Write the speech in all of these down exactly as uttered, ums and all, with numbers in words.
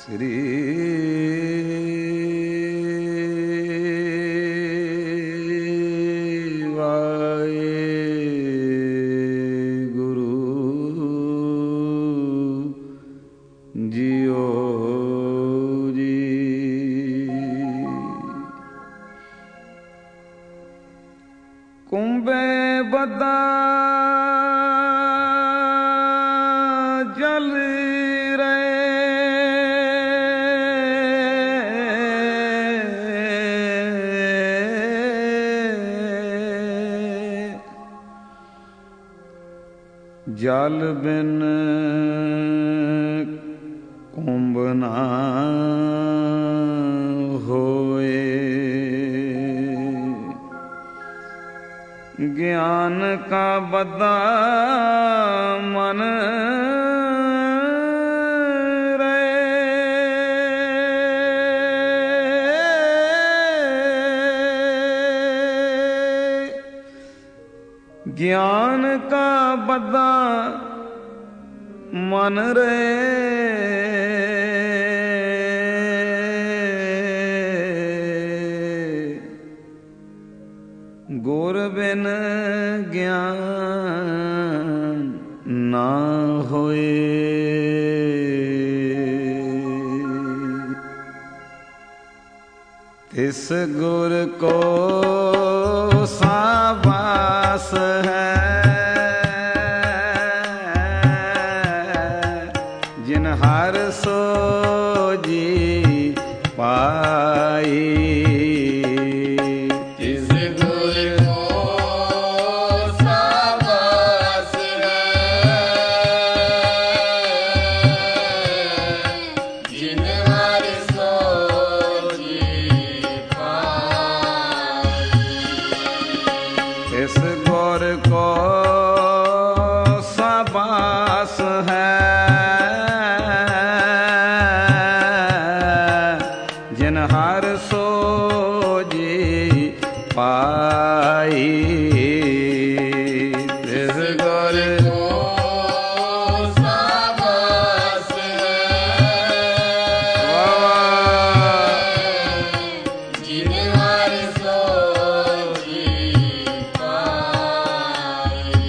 ਸ੍ਰੀ Waheguru JIO ਜੀ। ਕੁੰਭੇ ਬੱਦਾ ਜਲ ਜਲ ਬਿਨ ਕੁੰਭ ਨਾ ਹੋਏ, ਗਿਆਨ ਕਾ ਬੱਦਾ ਮਨ ਗਿਆਨ ਕਾ ਬੱਦਾ ਮਨ ਰੇ, ਗੁਰ ਬਿਨ ਗਿਆਨ ਨਾ ਹੋਏ। ਤਿਸ ਗੁਰ ਕੋ ਸਾਬਾਸ ਹੈ, ਜਿਨ ਹਰ ਸੋਜੀ ਪਾਈ। ਤਿਸ ਗੁਰ ਕੋ ਸਾਬਾਸ ਹੈ, ਜਿਨ ਹਰ ਸੋਜੀ ਪਾਈ। ਤਿਸ ਗੁਰ ਕੋ ਸਾਬਾਸ ਹੈ, ਜਿਨ ਹਰ ਸੋਜੀ ਪਾਈ। ਤਿਸ ਗੁਰ ਕੋ ਸਾਬਾਸ ਹੈ, ਜਿਨ ਹਰ ਸੋਜੀ ਪਾਈ।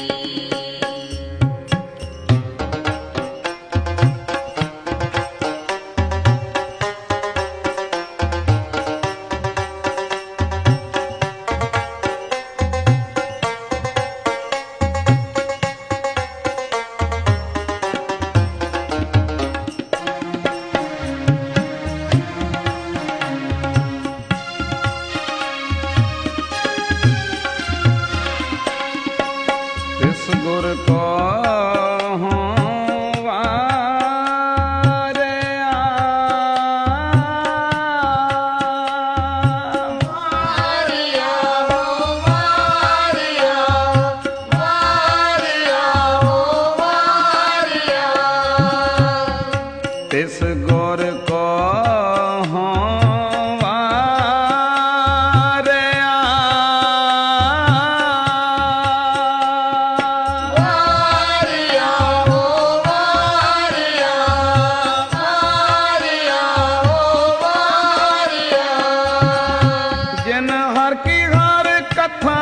ਤਿਸ ਗੁਰ ਕੋ ਵਾਰਿਆ, ਵਾਰਿਆ ਹੋ ਵਾਰਿਆ, ਵਾਰਿਆ ਹੋ ਵਾਰਿਆ। ਤਿਸ ਗੁਰ ਕੋ ਵਾਰਿਆ ਹੋ ਵਾਰਿਆ, ਵਾਰਿਆ ਹੋ ਵਾਰਿਆ। ਜਿਨ ਹਰ ਕੀ ਹਰ ਕਥਾ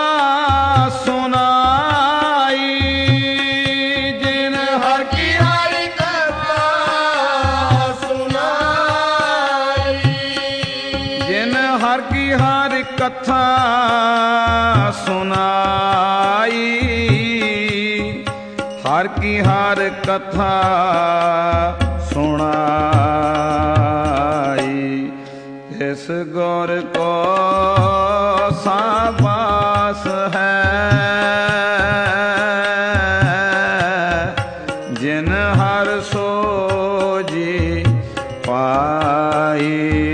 ਸੁਨਾਈ, ਜਿਨ ਹਰ ਕੀ ਹਰ ਕਥਾ ਸੁਨਾਈ, ਜਿਨ ਹਰ ਕੀ ਹਰ ਕਥਾ ਸੁਨਾਈ, ਹਰ ਕੀ ਹਰ ਕਥਾ ਸੁਣਾਈ। ਇਸ ਗੁਰ ਕੋ ਸਾਬਾਸ ਹੈ, ਜਿਨ ਹਰ ਸੋਜੀ ਪਾਈ।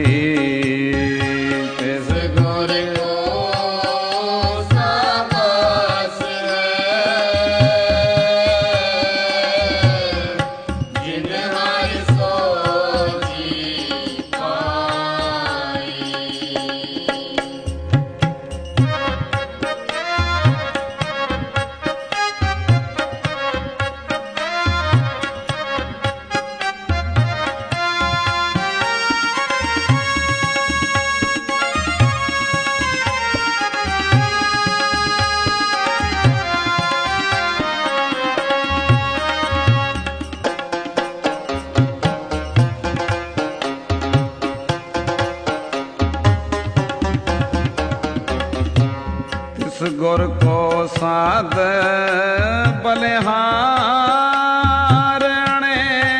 ਤਿਸ ਗੁਰ ਕੋ ਸਾਬਾਸ ਹੈ, ਜਿਨ ਹਰ ਸੋਜੀ ਪਾਈ। गुर को साध बलिहारणे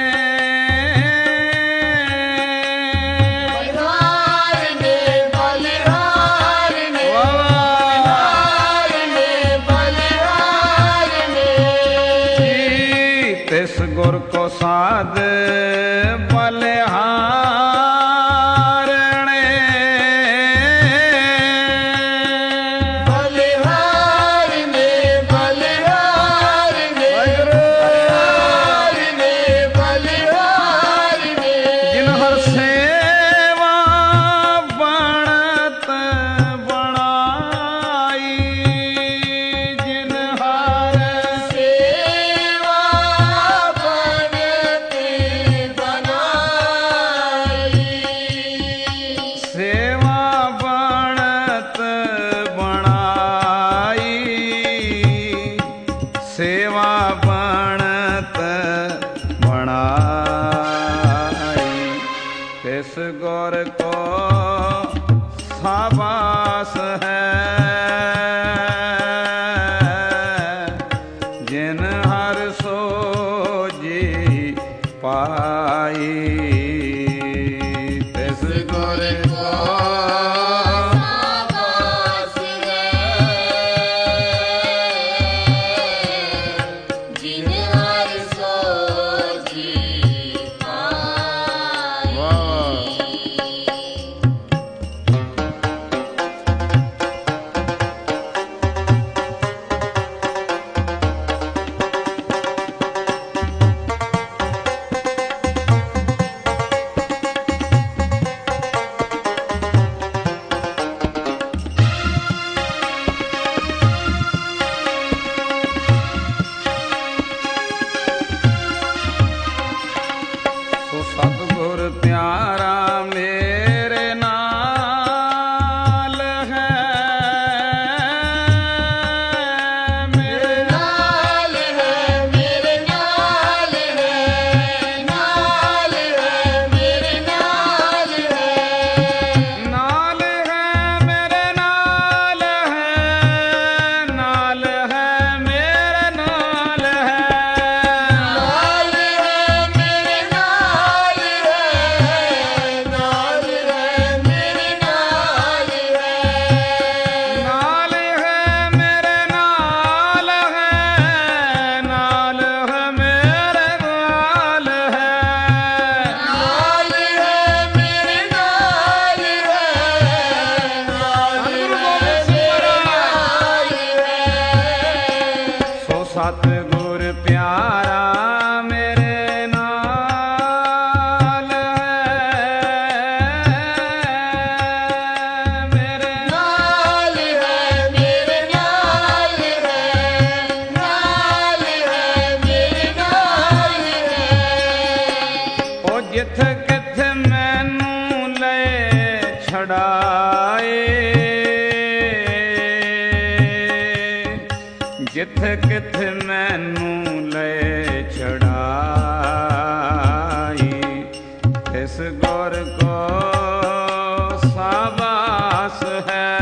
बलिहारणे बलिहारणे बलिहारणे बलिहारणे तिस गुर को साध बलिहारणे बलिहारणे बलिहारणे बलिहारणे बलिहारणे जिन हर सेवा बनत बनाई जिन हर सेवा बनते बनाई सेवा बनत बनाई सेवा बनत बनाई तिस गुर को साबास है जिन हर सोजी पाई तिस गुर को शाबाश है जिन हर सोची पाई वाह। ਸੋ ਸਤਿਗੁਰ ਪਿਆਰਾ ਮੇਰੇ ਨਾਲ ਹੈ ਮੇਰੇ नाल है मेरे नाल है नाल है मेरे नाल है ਨਾਲ ਹੈ ਮੇਰੇ ਨਾਲ ਹੈ ਨਾਲ ਹੈ ਮੇਰੇ ਨਾਲ ਹੈ नाल है मेरे नाल है नाल है मेरे नाल है ਨਾਲ ਹੈ ਮੇਰੇ ਨਾਲ ਹੈ ਨਾਲ ਹੈ ਮੇਰੇ ਨਾਲ ਹੈ नाल है मेरे नाल है नाल है मेरे नाल है ਸੋ ਸਤਿਗੁਰ ਪਿਆਰਾ ਮੇਰੇ ਨਾਲ ਹੈ ਮੇਰੇ नाल है मेरे नाल है नाल है मेरे नाल है ਉਹ ਜਿੱਥ ਕਿੱਥੇ ਮੈਨੂੰ ਲੈ ਛੜਾਏ ਜਿੱਥ ਕਿੱਥੇ ਮੈਨੂੰ ਲੈ ਛੜਾਈ ਇਸ ਗੁਰ ਕੋ ਸਾਬਾਸ ਹੈ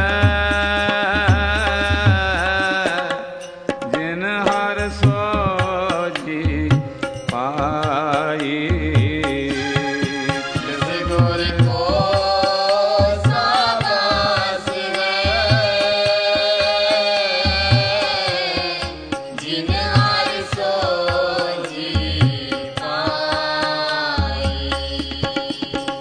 ਜਿਨ ਹਰ ਸੋਜੀ ਪਾਈ जिस गुर को शाबाश है जिन हर सोची पाई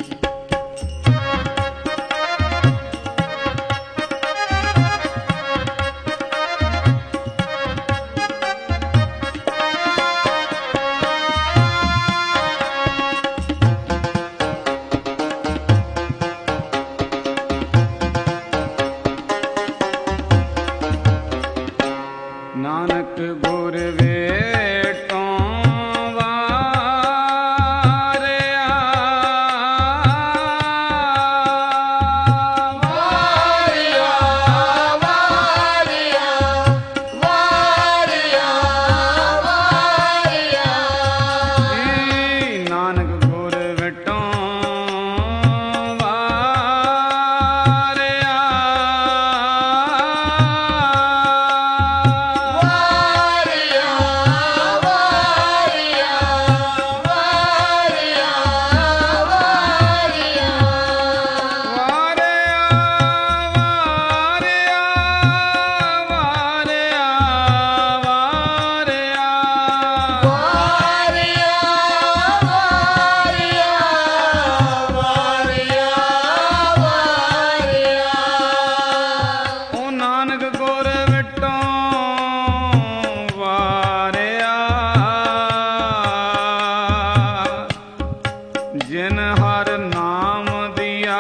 ਜਿਨ ਹਰ ਨਾਮ ਦਿਆ,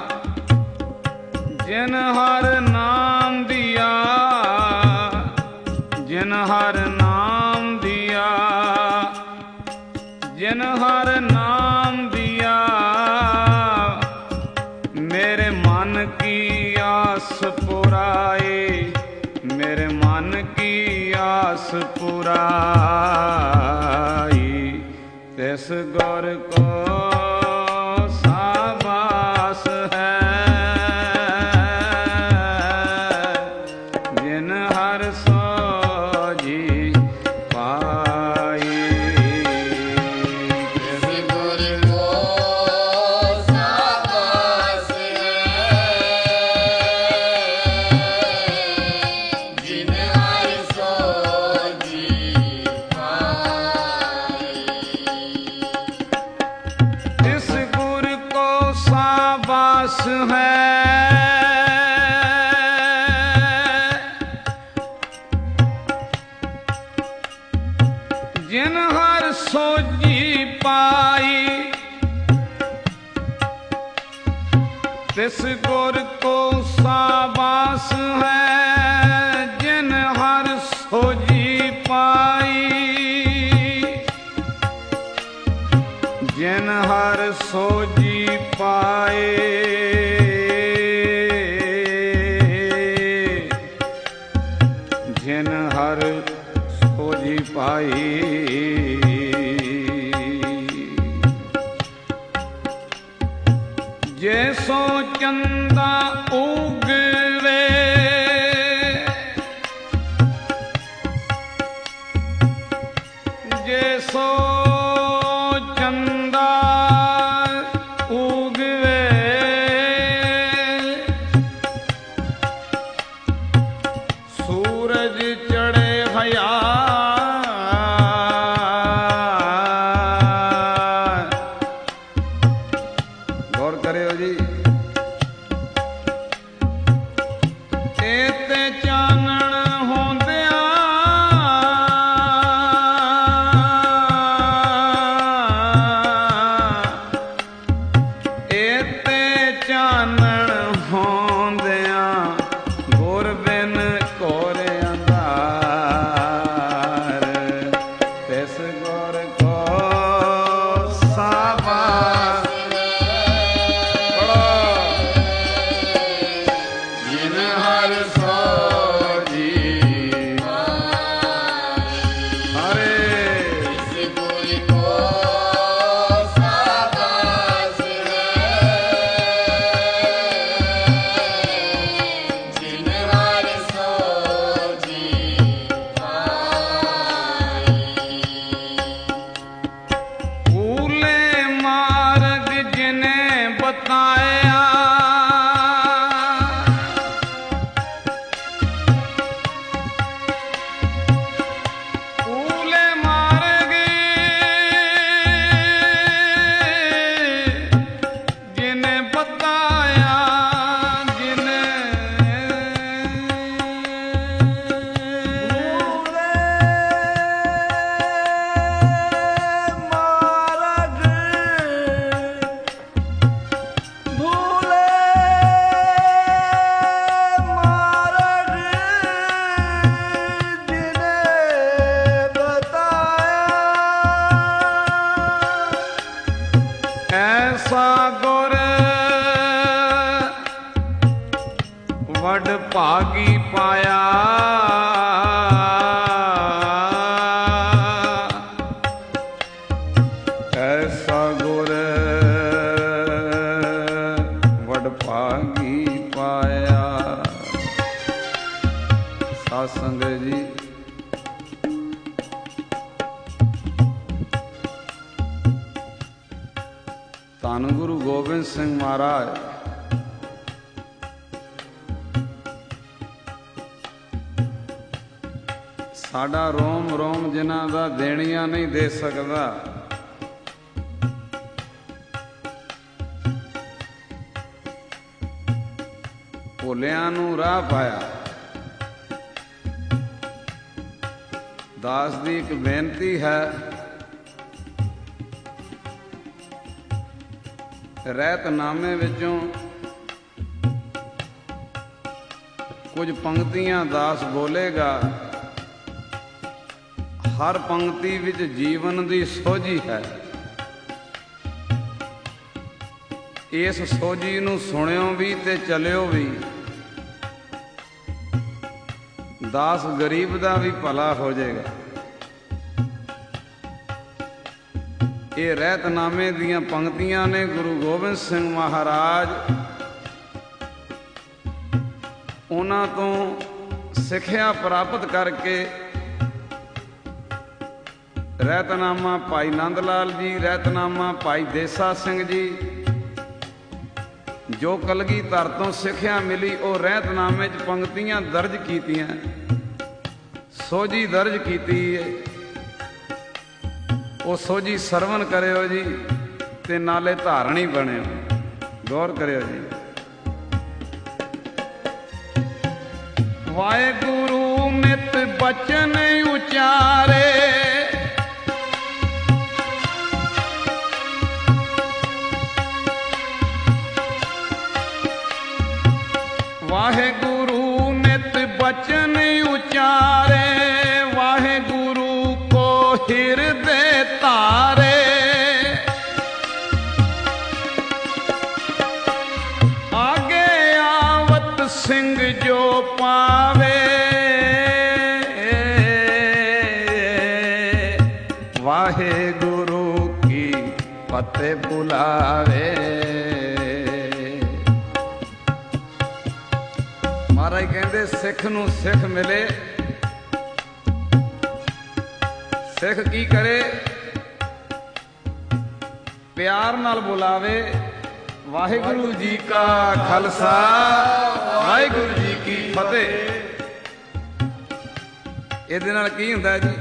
ਜਿਨ ਹਰ ਨਾਮ ਦਿਆ, ਜਿਨ ਹਰ ਨਾਮ ਦਿਆ, ਜਿਨ ਹਰ ਨਾਮ ਦਿਆ, ਮੇਰੇ ਮਨ ਕੀ ਆਸ ਪੁਰਾਏ, ਮੇਰੇ ਮਨ ਕੀ ਆਸ ਪੁਰਾਈ, ਤਿਸ ਗੁਰ ਕੋ ਸਾਬਾਸ ਹੈ, ਜਿਨ ਹਰ ਸੋਝੀ ਪਾਈ, ਤਿਸ ਗੁਰ ਕੋ ਸਾਬਾਸ ਹੈ, ਜਿਨ ਹਰ ਸੋਝੀ ਪਾਈ, ਇਸ ਗੁਰ ਕੋ ਸਾਬਾਸ ਹੈ, ਜਿਨ ਹਰ ਸੋਝੀ ਪਾਈ, ਤਿਸ ਗੁਰ ਕੋ ਸਾਬਾਸ ਹੈ, ਜਿਨ ਹਰ ਸੋਝੀ ਪਾਈ, ਜਿਨ ਹਰ ਸੋਝੀ ਪਾਏ, ਜਿਨ ਹਰ ਸੋਝੀ ਪਾਈ, ਜੇ ਸੋ ਚੰਦਾ ਉਗਵੇ, ਜੇ ਸੋ ਚੰਦਾ ਉਗਵੇ, ਸੂਰਜ ਚੜ੍ਹੇ ਹਇਆ, ਗੌਰ ਕਰਿਓ ਜੀ, ਇਹ ਤੇ ਚਾਨਣ ਹੁੰਦਿਆਂ, ਇਹ ਤੇ ਚਾਨਣ ਹੁੰਦਿਆਂ, ਗੁਰ ਬਿਨ ਘੋਰ ਅੰਧਾਰ, ਤਿਸ ਗੁਰ ਕੋ ਸਾਬਾਸ, ਜਿਨ ਹਰ ਸੋਝੀ ਹਰੇ, ਤਿਸ ਗੁਰ ਕੋ ਸਾਬਾਸ ਹੈ, ਜਿਨ ਹਰ ਸੋਝੀ ਪਾਈ, ਭੂਲੇ ਮਾਰਗ ਜਿਨੇ ਬਤਾਇਆ, ਭੂਲੇ ਮਾਰਗ ਜਿਨੇ ਬਤਾਇਆ, ਜਿਨੇ ਐਸਾ ਗੁਰ ਵਡ ਭਾਗੀ ਪਾਇਆ, ਐਸਾ ਗੁਰ ਵਡ ਭਾਗੀ ਪਾਇਆ। ਸਾਧ ਸੰਗਤ ਜੀ, ਧੰਨ ਗੁਰੂ ਗੋਬਿੰਦ ਸਿੰਘ ਮਹਾਰਾਜ ਸਾਡਾ ਰੋਮ ਰੋਮ ਜਿਨ੍ਹਾਂ ਦਾ ਦੇਣੀਆਂ ਨਹੀਂ ਦੇ ਸਕਦਾ, ਭੋਲਿਆਂ ਨੂੰ ਰਾਹ ਪਾਇਆ। ਦਾਸ ਦੀ ਇੱਕ ਬੇਨਤੀ ਹੈ, ਰਹਿਤਨਾਮੇ ਵਿੱਚੋਂ ਕੁਝ ਪੰਕਤੀਆਂ ਦਾਸ ਬੋਲੇਗਾ। ਹਰ ਪੰਕਤੀ ਵਿੱਚ ਜੀਵਨ ਦੀ ਸੋਝੀ ਹੈ। ਇਸ ਸੋਝੀ ਨੂੰ ਸੁਣਿਓ ਵੀ ਤੇ ਚਲਿਓ ਵੀ। ਦਾਸ ਗਰੀਬ ਦਾ ਵੀ ਭਲਾ ਹੋ ਜਾਏਗਾ। ਇਹ ਰਹਿਤਨਾਮੇ ਦੀਆਂ ਪੰਕਤੀਆਂ ਨੇ। ਗੁਰੂ ਗੋਬਿੰਦ ਸਿੰਘ ਮਹਾਰਾਜ ਉਹਨਾਂ ਤੋਂ ਸਿੱਖਿਆ ਪ੍ਰਾਪਤ ਕਰਕੇ ਰਹਿਤਨਾਮਾ ਭਾਈ ਨੰਦ ਲਾਲ ਜੀ, ਰਹਿਤਨਾਮਾ ਭਾਈ ਦੇਸਾ ਸਿੰਘ ਜੀ, ਜੋ ਕਲਗੀਧਰ ਤੋਂ ਸਿੱਖਿਆ ਮਿਲੀ ਉਹ ਰਹਿਤਨਾਮੇ 'ਚ ਪੰਕਤੀਆਂ ਦਰਜ ਕੀਤੀਆਂ, ਸੋਝੀ ਦਰਜ ਕੀਤੀ ਹੈ। ਉਹ ਸੋਝੀ ਸਰਵਣ ਕਰਿਓ ਜੀ ਤੇ ਨਾਲੇ ਧਾਰਣੀ ਬਣਿਓ। ਗੌਰ ਕਰਿਓ ਜੀ। ਵਾਹਿਗੁਰੂ ਨਿਤ ਬਚਨ ਉਚਾਰੇ, ਵਾਹਿਗੁਰੂ ਨਿਤ ਬਚਨ ਉਚਾਰੇ, ਵਾਹਿਗੁਰੂ ਕੋ ਹਿਰਦੇ ਧਾਰੇ। ਆਗੇ ਆਵਤ ਸਿੰਘ ਜੋ ਪਾਵੇ, ਵਾਹਿਗੁਰੂ ਕੀ ਫਤਿਹ ਬੁਲਾਵੇ। ਮਹਾਰਾਜ ਕਹਿੰਦੇ ਸਿੱਖ ਨੂੰ ਸਿੱਖ ਮਿਲੇ। ਸਿੱਖ ਕੀ ਕਰੇ? ਪਿਆਰ ਨਾਲ ਬੁਲਾਵੇ। ਵਾਹਿਗੁਰੂ ਜੀ ਕਾ ਖਾਲਸਾ, ਵਾਹਿਗੁਰੂ ਜੀ ਕੀ ਫਤਿਹ। ਇਹਦੇ ਨਾਲ ਕੀ ਹੁੰਦਾ ਜੀ?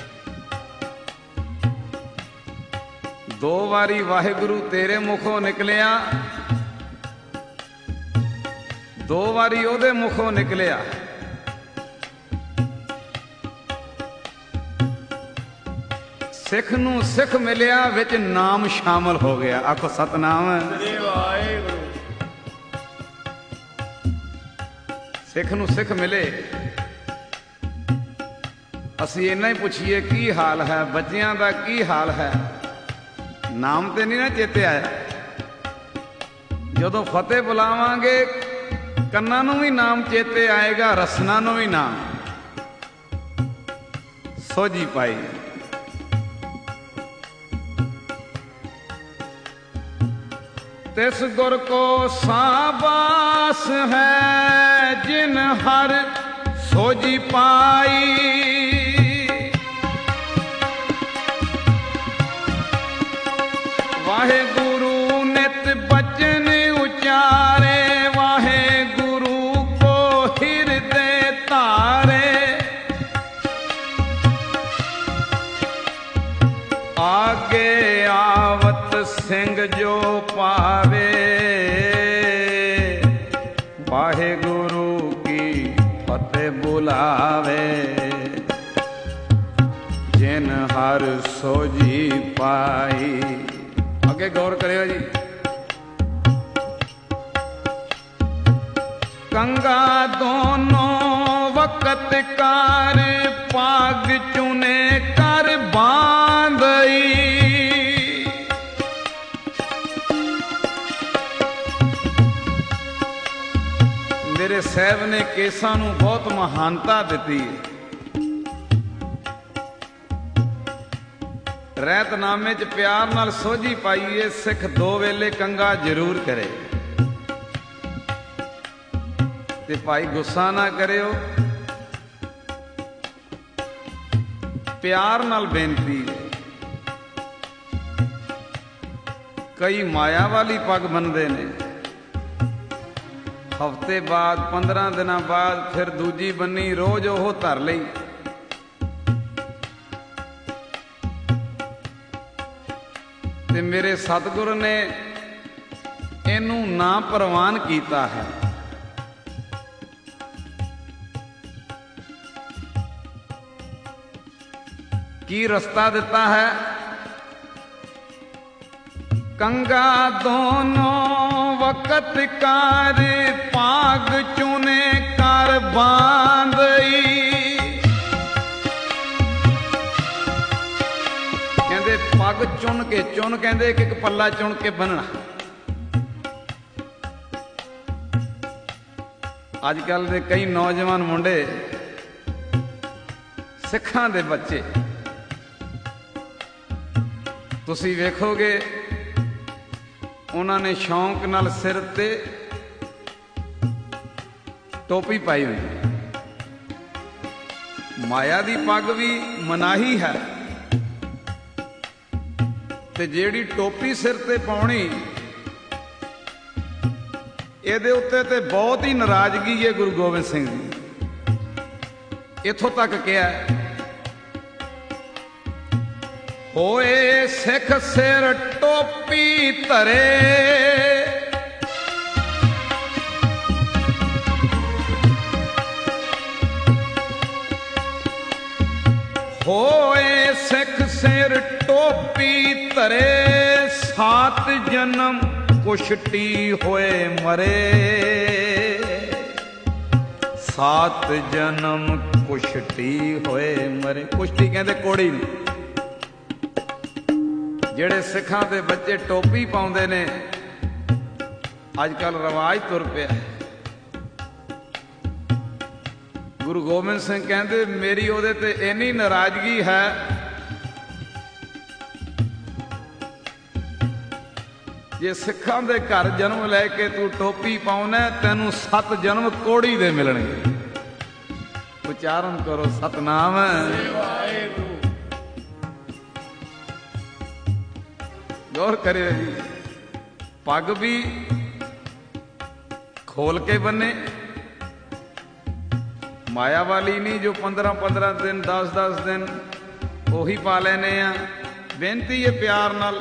ਦੋ ਵਾਰੀ ਵਾਹਿਗੁਰੂ ਤੇਰੇ ਮੁਖੋਂ ਨਿਕਲਿਆ, ਦੋ ਵਾਰੀ ਉਹਦੇ ਮੁਖੋਂ ਨਿਕਲਿਆ। ਸਿੱਖ ਨੂੰ ਸਿੱਖ ਮਿਲਿਆ, ਵਿੱਚ ਨਾਮ ਸ਼ਾਮਲ ਹੋ ਗਿਆ। ਆਖੋ ਸਤਨਾਮ। ਸਿੱਖ ਨੂੰ ਸਿੱਖ ਮਿਲੇ। ਅਸੀਂ ਇੰਨਾ ਹੀ ਪੁੱਛੀਏ ਕੀ ਹਾਲ ਹੈ, ਬੱਚਿਆਂ ਦਾ ਕੀ ਹਾਲ ਹੈ? ਨਾਮ ਤੇ ਨਹੀਂ ਨਾ ਚੇਤੇ ਆਇਆ। ਜਦੋਂ ਫਤਿਹ ਬੁਲਾਵਾਂਗੇ ਕੰਨਾਂ ਨੂੰ ਵੀ ਨਾਮ ਚੇਤੇ ਆਏਗਾ, ਰਸਨਾ ਨੂੰ ਵੀ ਨਾਮ। ਸੋਝੀ ਪਾਈ। ਤਿਸ ਗੁਰ ਕੋ ਸਾਬਾਸ ਹੈ, ਜਿਨ ਹਰ ਸੋਝੀ ਪਾਈ। ਵਾਹਿਗੁਰੂ ਨਿਤ ਬਚਨ ਉਚਾਰੇ, ਵਾਹਿਗੁਰੂ ਕੋ ਹਿਰਦੇ ਧਾਰੇ। ਆਗੇ ਆਵਤ ਸਿੰਘ ਜੋ ਪਾਵੇ, ਵਾਹਿਗੁਰੂ ਕੀ ਫਤਿਹ ਬੁਲਾਵੇ। ਜਿਨ ਹਰ ਸੋਝੀ ਪਾਈ। ਅੱਗੇ ਗੌਰ ਕਰਿਓ ਜੀ। ਕੰਗਾ ਦੋਨੋਂ ਵਕਤ ਕਰ, ਪਾਗ ਚੁਨੇ ਕਰ ਬਾਂਧਈ। ਮੇਰੇ ਸਾਹਿਬ ਨੇ ਕੇਸਾਂ ਨੂੰ ਬਹੁਤ ਮਹਾਨਤਾ ਦਿੱਤੀ ਹੈ। ਰਹਿਤਨਾਮੇ 'ਚ ਪਿਆਰ ਨਾਲ ਸੋਝੀ ਪਾਈਏ। ਸਿੱਖ ਦੋ ਵੇਲੇ ਕੰਗਾ ਜ਼ਰੂਰ ਕਰੇ। ਤੇ ਭਾਈ ਗੁੱਸਾ ਨਾ ਕਰਿਓ, ਪਿਆਰ ਨਾਲ ਬੇਨਤੀ ਹੈ। ਕਈ ਮਾਇਆ ਵਾਲੀ ਪੱਗ ਬੰਨਦੇ ਨੇ, ਹਫ਼ਤੇ ਬਾਅਦ ਪੰਦਰਾਂ ਦਿਨਾਂ ਬਾਅਦ ਫਿਰ ਦੂਜੀ ਬੰਨੀ, ਰੋਜ਼ ਉਹ ਧਰ ਲਈ। ਤੇ ਮੇਰੇ ਸਤਿਗੁਰ ਨੇ ਇਹਨੂੰ ਨਾ ਪ੍ਰਵਾਨ ਕੀਤਾ ਹੈ। ਕੀ ਰਸਤਾ ਦਿੱਤਾ ਹੈ? कंगा दोनों वक़्त कार पाग चुने कर बांधई। कहते पग चुन के चुन कहते कि एक पल्ला चुन के बनना। अजकल दे कई नौजवान मुंडे सिखां दे बच्चे तुसी वेखोगे उन्होंने शौक नाल सिर ते टोपी पाई हुई। माया दी पग भी मनाही है ते जेड़ी टोपी सिर ते पाउणी ਇਹਦੇ ਉੱਤੇ ਤੇ बहुत ही नाराजगी है गुरु गोबिंद सिंह जी। इथों तक किया होए सिख सिर टोपी धरे होए सिख सिर टोपी धरे सात जन्म कुश्ती होए मरे। सात जन्म कुश्ती होए मरे। कुश्ती कहते कोड़ी नूं। जेड़े सिखां दे बच्चे टोपी पाउंदे ने अजकल रिवाज तुर पिया। गुरु गोबिंद सिंह कहते मेरी ओहदे ते इन्नी नाराजगी है जे सिखां दे घर जन्म लैके तू टोपी पाउना तैनू सत जन्म कोड़ी दे मिलणगे। उच्चारण करो सतनाम। गौर करियो जी पग भी खोल के बने। माया वाली नहीं जो पंद्रह पंद्रह दिन दस दस दिन ओही पा लेने आ। बेनती है प्यार नाल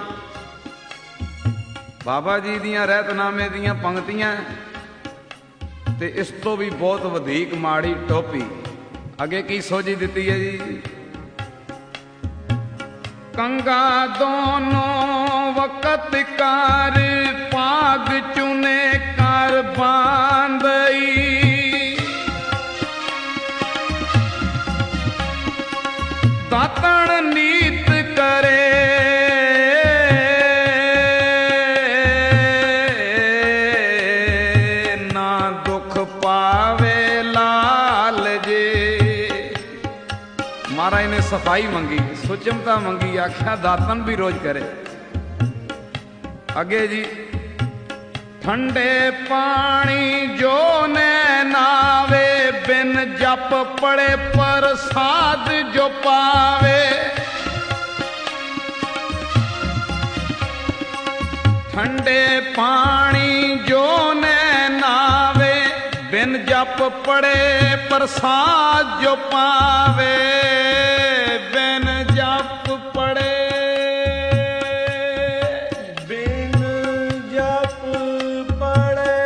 बाबा जी दियां रहतनामे दियां पंक्तियां ते इस तो भी बहुत वधीक माड़ी टोपी अगे की सोची दिती है जी। कंगा दोनों वक़्त कार पाग चुने कर बांधई। दातण नीत करे ने सफाई मंगी सुचमता मंगी आख्या दातन भी रोज करे। अगे जी ठंडे पानी जो ने नावे बिन जप पड़े प्रसाद जो पावे। ठंडे पानी जो ने नावे बिन जप पड़े प्रसाद जो पावे। बिन जप पड़े बिन जप पड़े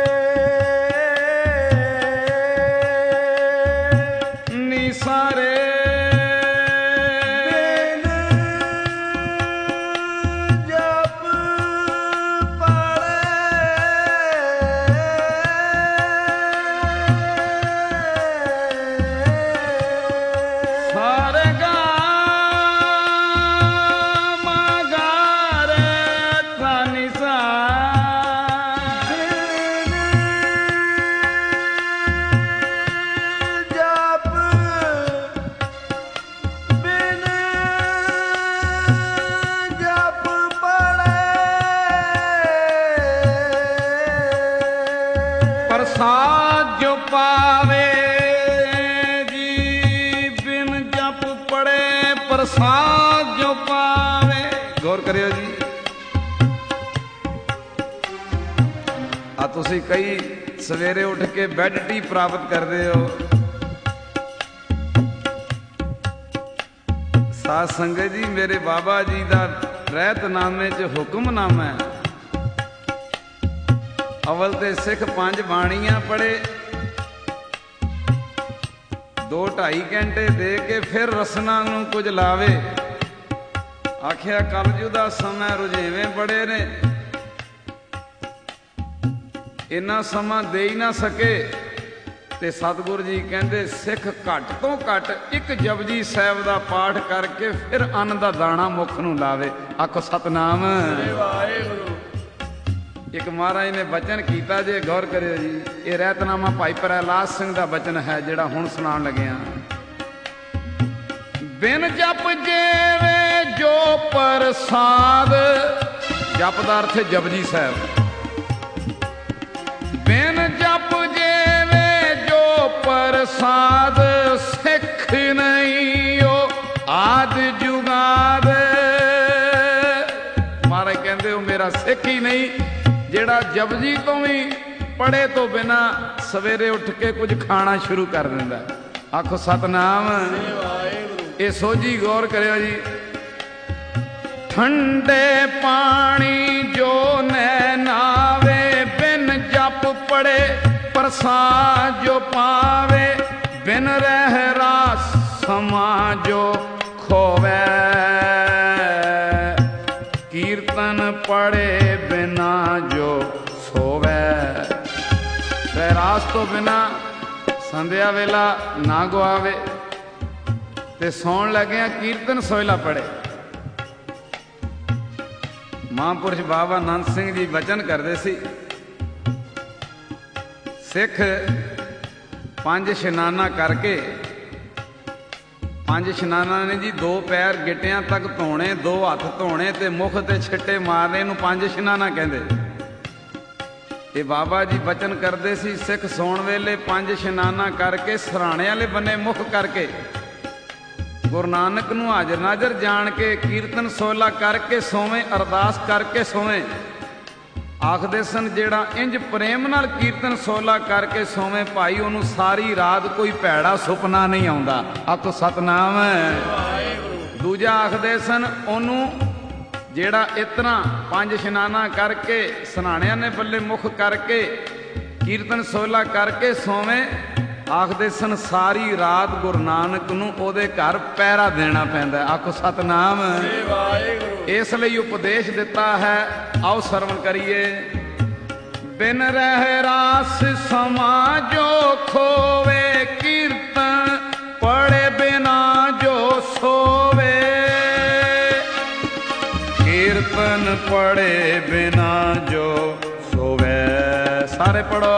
निसारे बिन जप पड़े सारे गा प्रसाद जो पावे जी बिन जप पड़े प्रसाद जो पावे। गौर करियो जी आ तुसी कई सवेरे उठ के बैड टी प्राप्त करते हो। साध संगत जी मेरे बाबा जी का रहतनामे च हुक्मनामा है। अवल ते सिख पंज बाणियां पढ़े दो ढाई घंटे दे के फिर रसना नूं कुछ लावे। आखिया कलयुग दा समय रुझेवें बड़े ने ਇੰਨਾ ਸਮਾਂ ਦੇ ਹੀ ਨਾ ਸਕੇ ਤੇ ਸਤਿਗੁਰੂ ਜੀ ਕਹਿੰਦੇ ਸਿੱਖ ਘੱਟ ਤੋਂ ਘੱਟ ਇੱਕ ਜਪਜੀ ਸਾਹਿਬ ਦਾ ਪਾਠ ਕਰਕੇ ਫਿਰ ਅੰਨ ਦਾ ਦਾਣਾ ਮੁੱਖ ਨੂੰ ਲਾਵੇ। ਆਖੋ ਸਤਨਾਮ ਵਾਹਿਗੁਰੂ। ਇੱਕ ਮਹਾਰਾਜ ਨੇ ਬਚਨ ਕੀਤਾ ਜੇ, ਗੌਰ ਕਰਿਓ ਜੀ। ਇਹ ਰਹਿਤਨਾਮਾ ਭਾਈ ਪ੍ਰਹਿਲਾਦ ਸਿੰਘ ਦਾ ਬਚਨ ਹੈ ਜਿਹੜਾ ਹੁਣ ਸੁਣਾਉਣ ਲੱਗਿਆ। ਬਿਨ ਜਪ ਜੇਵੇ ਜੋ ਪ੍ਰਸਾਦ, ਜਪ ਦਾ ਅਰਥ ਹੈ ਜਪਜੀ ਸਾਹਿਬ। ਬਿਨ ਜਪ ਜੇਵੇ ਜੋ ਪ੍ਰਸਾਦ, ਸਿੱਖ ਨਹੀਂ ਓ ਆਦ ਜੁਗਾਦ। ਮਹਾਰਾਜ ਕਹਿੰਦੇ ਉਹ ਮੇਰਾ ਸਿੱਖ ਹੀ ਨਹੀਂ ਜਿਹੜਾ ਜਪਜੀ ਤੋਂ ਵੀ ਪੜੇ ਤੋਂ ਬਿਨਾ ਸਵੇਰੇ ਉੱਠ ਕੇ ਕੁਝ ਖਾਣਾ ਸ਼ੁਰੂ ਕਰ ਦਿੰਦਾ। ਆਖੋ ਸਤਨਾਮ। ਇਹ ਸੋਝੀ ਗੌਰ ਕਰਿਓ ਜੀ। ਠੰਡੇ ਪਾਣੀ ਜੋ ਨੈ ਨਾਵੇ, ਬਿਨ ਜਪ ਪੜੇ ਪ੍ਰਸਾਦ ਜੋ ਪਾਵੇ। ਬਿਨ ਰਹਿ ਰਾਸ ਸਮਾ ਜੋ ਖੋਵੇ, ਕੀਰਤਨ ਪੜੇ ਬਿਨਾ ਜੋ ਸੋਵੇ। ਰਹਿਰਾਸ ਤੋਂ ਬਿਨਾ ਸੰਧਿਆ ਵੇਲਾ ਨਾ ਗਵਾਵੇ ਤੇ ਸੌਣ ਲੱਗਿਆ ਕੀਰਤਨ ਸੋਹਿਲਾ ਪੜੇ। ਮਹਾਂਪੁਰਸ਼ ਬਾਬਾ ਨੰਦ ਸਿੰਘ ਜੀ ਬਚਨ ਕਰਦੇ ਸੀ, ਸਿੱਖ ਪੰਜ ਇਸ਼ਨਾਨਾਂ ਕਰਕੇ, ਪੰਜ ਇਸ਼ਨਾਨਾਂ ਨੇ ਜੀ ਦੋ ਪੈਰ ਗਿੱਟਿਆਂ ਤੱਕ ਧੋਣੇ, ਦੋ ਹੱਥ ਧੋਣੇ ਤੇ ਮੁਖ ਤੇ ਛਿੱਟੇ ਮਾਰਨੇ, ਇਹਨੂੰ ਪੰਜ ਇਸ਼ਨਾਨਾਂ ਕਹਿੰਦੇ। ਇਹ ਬਾਬਾ ਜੀ ਬਚਨ ਕਰਦੇ ਸੀ ਸਿੱਖ ਸੌਣ ਵੇਲੇ ਪੰਜ ਇਸ਼ਨਾਨਾਂ ਕਰਕੇ ਸਰਾਣੇ ਵਾਲੇ ਬੰਨੇ ਮੁਖ ਕਰਕੇ ਗੁਰੂ ਨਾਨਕ ਨੂੰ ਹਾਜ਼ਰ ਨਾਜ਼ਰ ਜਾਣ ਕੇ ਕੀਰਤਨ ਸੋਹਿਲਾ ਕਰਕੇ ਸੋਵੇਂ, ਅਰਦਾਸ ਕਰਕੇ ਸੋਵੇਂ। ਆਖਦੇ ਸਨ ਜਿਹੜਾ ਇੰਜ ਪ੍ਰੇਮ ਨਾਲ ਕੀਰਤਨ ਸੋਹਿਲਾ ਕਰਕੇ ਸੋਵੇਂ ਭਾਈ, ਉਹਨੂੰ ਸਾਰੀ ਰਾਤ ਕੋਈ ਭੈੜਾ ਸੁਪਨਾ ਨਹੀਂ ਆਉਂਦਾ। ਆਖੋ ਸਤਨਾਮ। ਦੂਜਾ ਆਖਦੇ ਸਨ ਉਹਨੂੰ ਜਿਹੜਾ ਇਤਨਾ ਪੰਜ ਇਸ਼ਨਾਨਾਂ ਕਰਕੇ ਸਰਾਣਿਆਂ ਨੇ ਬੱਲੇ ਮੁਖ ਕਰਕੇ ਕੀਰਤਨ ਸੋਹਿਲਾ ਕਰਕੇ ਸੋਵੇਂ, ਆਖਦੇ ਸਨ ਸਾਰੀ ਰਾਤ ਗੁਰੂ ਨਾਨਕ ਨੂੰ ਉਹਦੇ ਘਰ ਪਹਿਰਾ ਦੇਣਾ ਪੈਂਦਾ। ਆਖੋ ਸਤਨਾਮ। ਇਸ ਲਈ ਉਪਦੇਸ਼ ਦਿੱਤਾ ਹੈ, ਆਓ ਸਰਵਣ ਕਰੀਏ। ਬਿਨ ਰਹਿ ਰਾਸ ਸਮਾ ਜੋ ਖੋਵੇ, ਕੀਰਤਨ ਪੜੇ ਬਿਨਾ ਜੋ ਸੋਵੇ। ਕੀਰਤਨ ਪੜੇ ਬਿਨਾ ਜੋ ਸੋਵੇ। ਸਾਰੇ ਪੜੋ।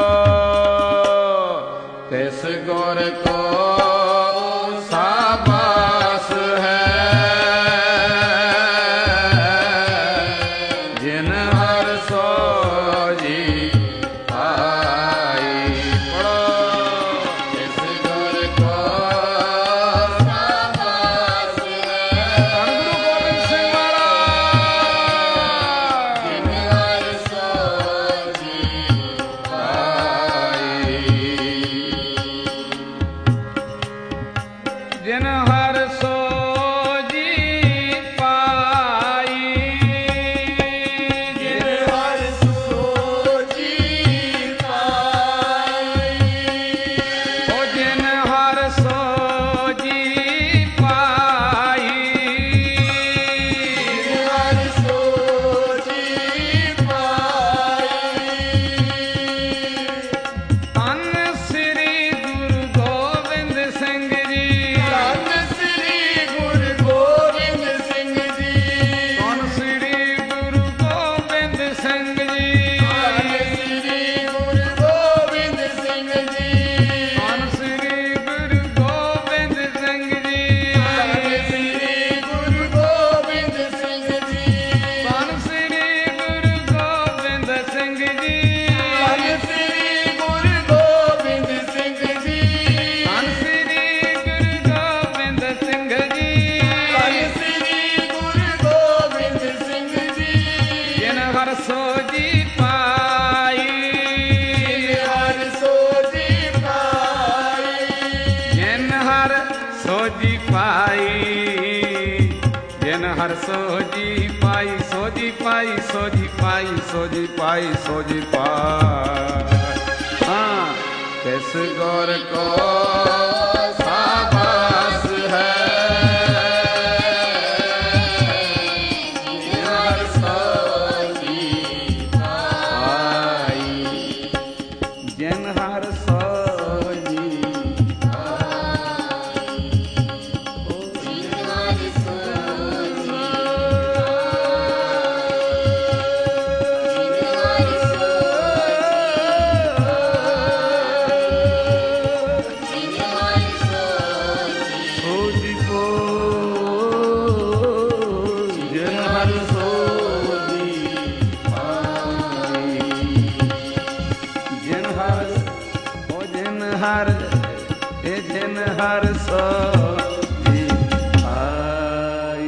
ਤਿਸ ਗੁਰ ਕੋ ਸਾਬਾਸ ਹੈ, ਜਿਨ ਹਰਿ ਸੋਝੀ ਪਾਈ। ਪੜੋ। ਤਿਸ ਗੁਰ ਕੋ ਸਾਬਾਸ ਹੈ, ਧੰਨ ਗੁਰੂ ਗੋਬਿੰਦ ਸਿੰਘ ਮਹਾਰਾਜ। ਜਿਨ ਹਰਿ ਸੋਝੀ ਪਾਈ। ਜਿਨ ਹਰਿ ਸੋਝੀ ਪਾਈ। ਜਿਨ ਹਰਿ ਸੋਝੀ ਪਾਈ। ਉਹ ਜਿਨ ਹਰਿ ਸੋਝੀ ਪਾਈ। ਹਰਿ ਸੋਝੀ ਪਾਈ। ਧੰਨ ਸ੍ਰੀ ਗੁਰੂ ਗੋਬਿੰਦ ਸਿੰਘ ਜੀ। ਧੰਨ ਸ੍ਰੀ ਗੁਰੂ ਗੋਬਿੰਦ ਸਿੰਘ ਜੀ। ਧੰਨ ਸ੍ਰੀ ਗੁਰੂ ਗੋਬਿੰਦ ਸਿੰਘ ਜੀ। ਧੰਨ ਸ੍ਰੀ ਗੁਰੂ ਗੋਬਿੰਦ ਸਿੰਘ ਜੀ। ਧੰਨ ਸ੍ਰੀ ਗੁਰੂ ਗੋਬਿੰਦ ਸਿੰਘ ਜੀ। ਧੰਨ ਸ੍ਰੀ ਗੁਰੂ ਗੋਬਿੰਦ ਸਿੰਘ ਜੀ। ਧੰਨ ਸ੍ਰੀ ਗੁਰੂ ਗੋਬਿੰਦ ਸਿੰਘ ਜੀ। ਧੰਨ ਸ੍ਰੀ ਗੁਰੂ ਗੋਬਿੰਦ ਸਿੰਘ ਜੀ। ਧੰਨ ਸ੍ਰੀ ਗੁਰੂ ਗੋਬਿੰਦ ਸਿੰਘ ਜੀ। ਧੰਨ ਸ੍ਰੀ ਗੁਰੂ ਗੋਬਿੰਦ ਸਿੰਘ ਜੀ। ਜਿਨ ਹਰਿ ਸੋਝੀ ਪਾਈ। ਹਰਿ ਸੋਝੀ ਪਾਈ। ਜਿਨ ਹਰਿ ਸੋਝੀ ਪਾਈ। ਜਿਨ ਹਰਿ ਸੋਝੀ ਪਾਈ। ਸੋਝੀ ਪਾਈ, ਸੋਝੀ ਪਾਈ, ਸੋਝੀ ਪਾਈ, ਸੋਝੀ ਪਾਈ। ਹਾਂ ਤਿਸ ਗੁਰ ਕੋ ਸਾਬਾਸ ਹੈ, ਹਰਿ ਸੋਝੀ ਪਾਈ। हर ए जिन हर सो जी पाई।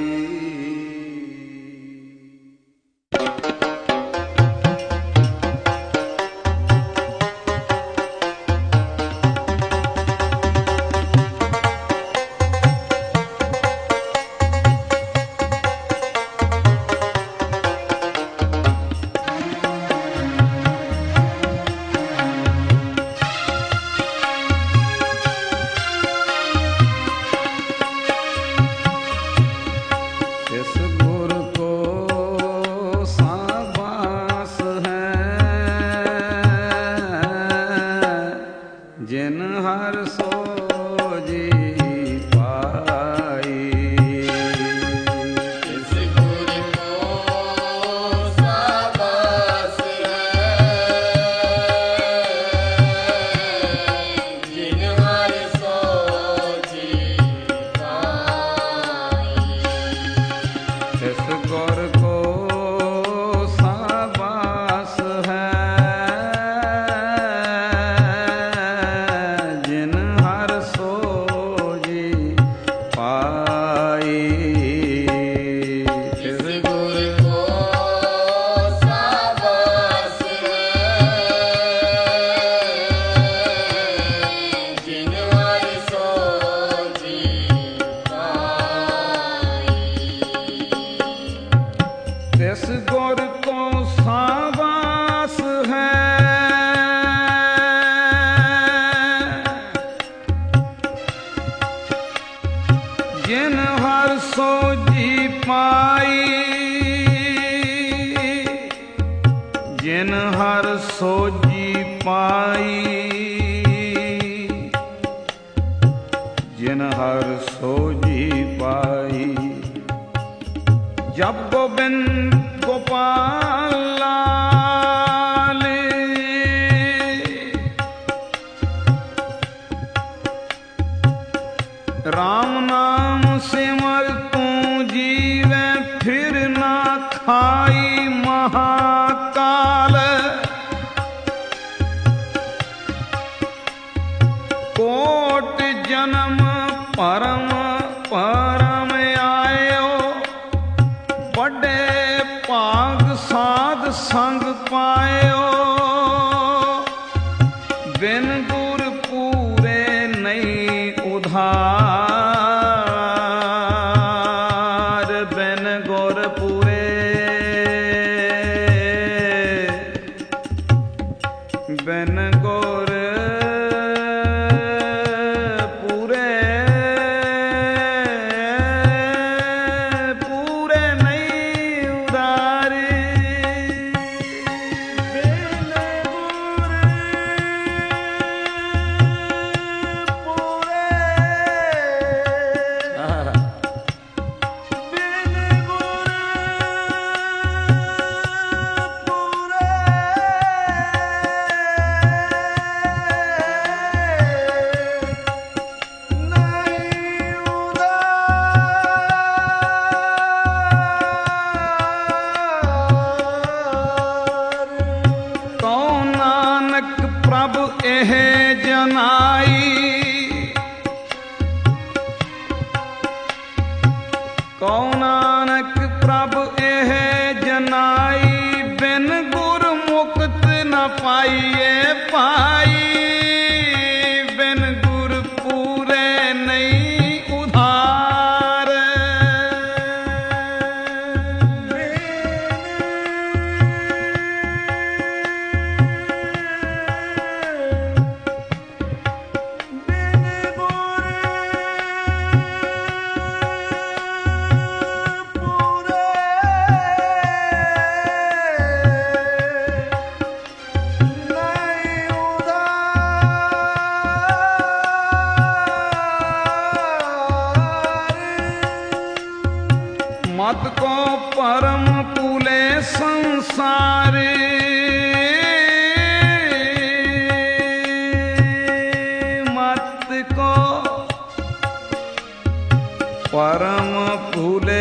परम फूले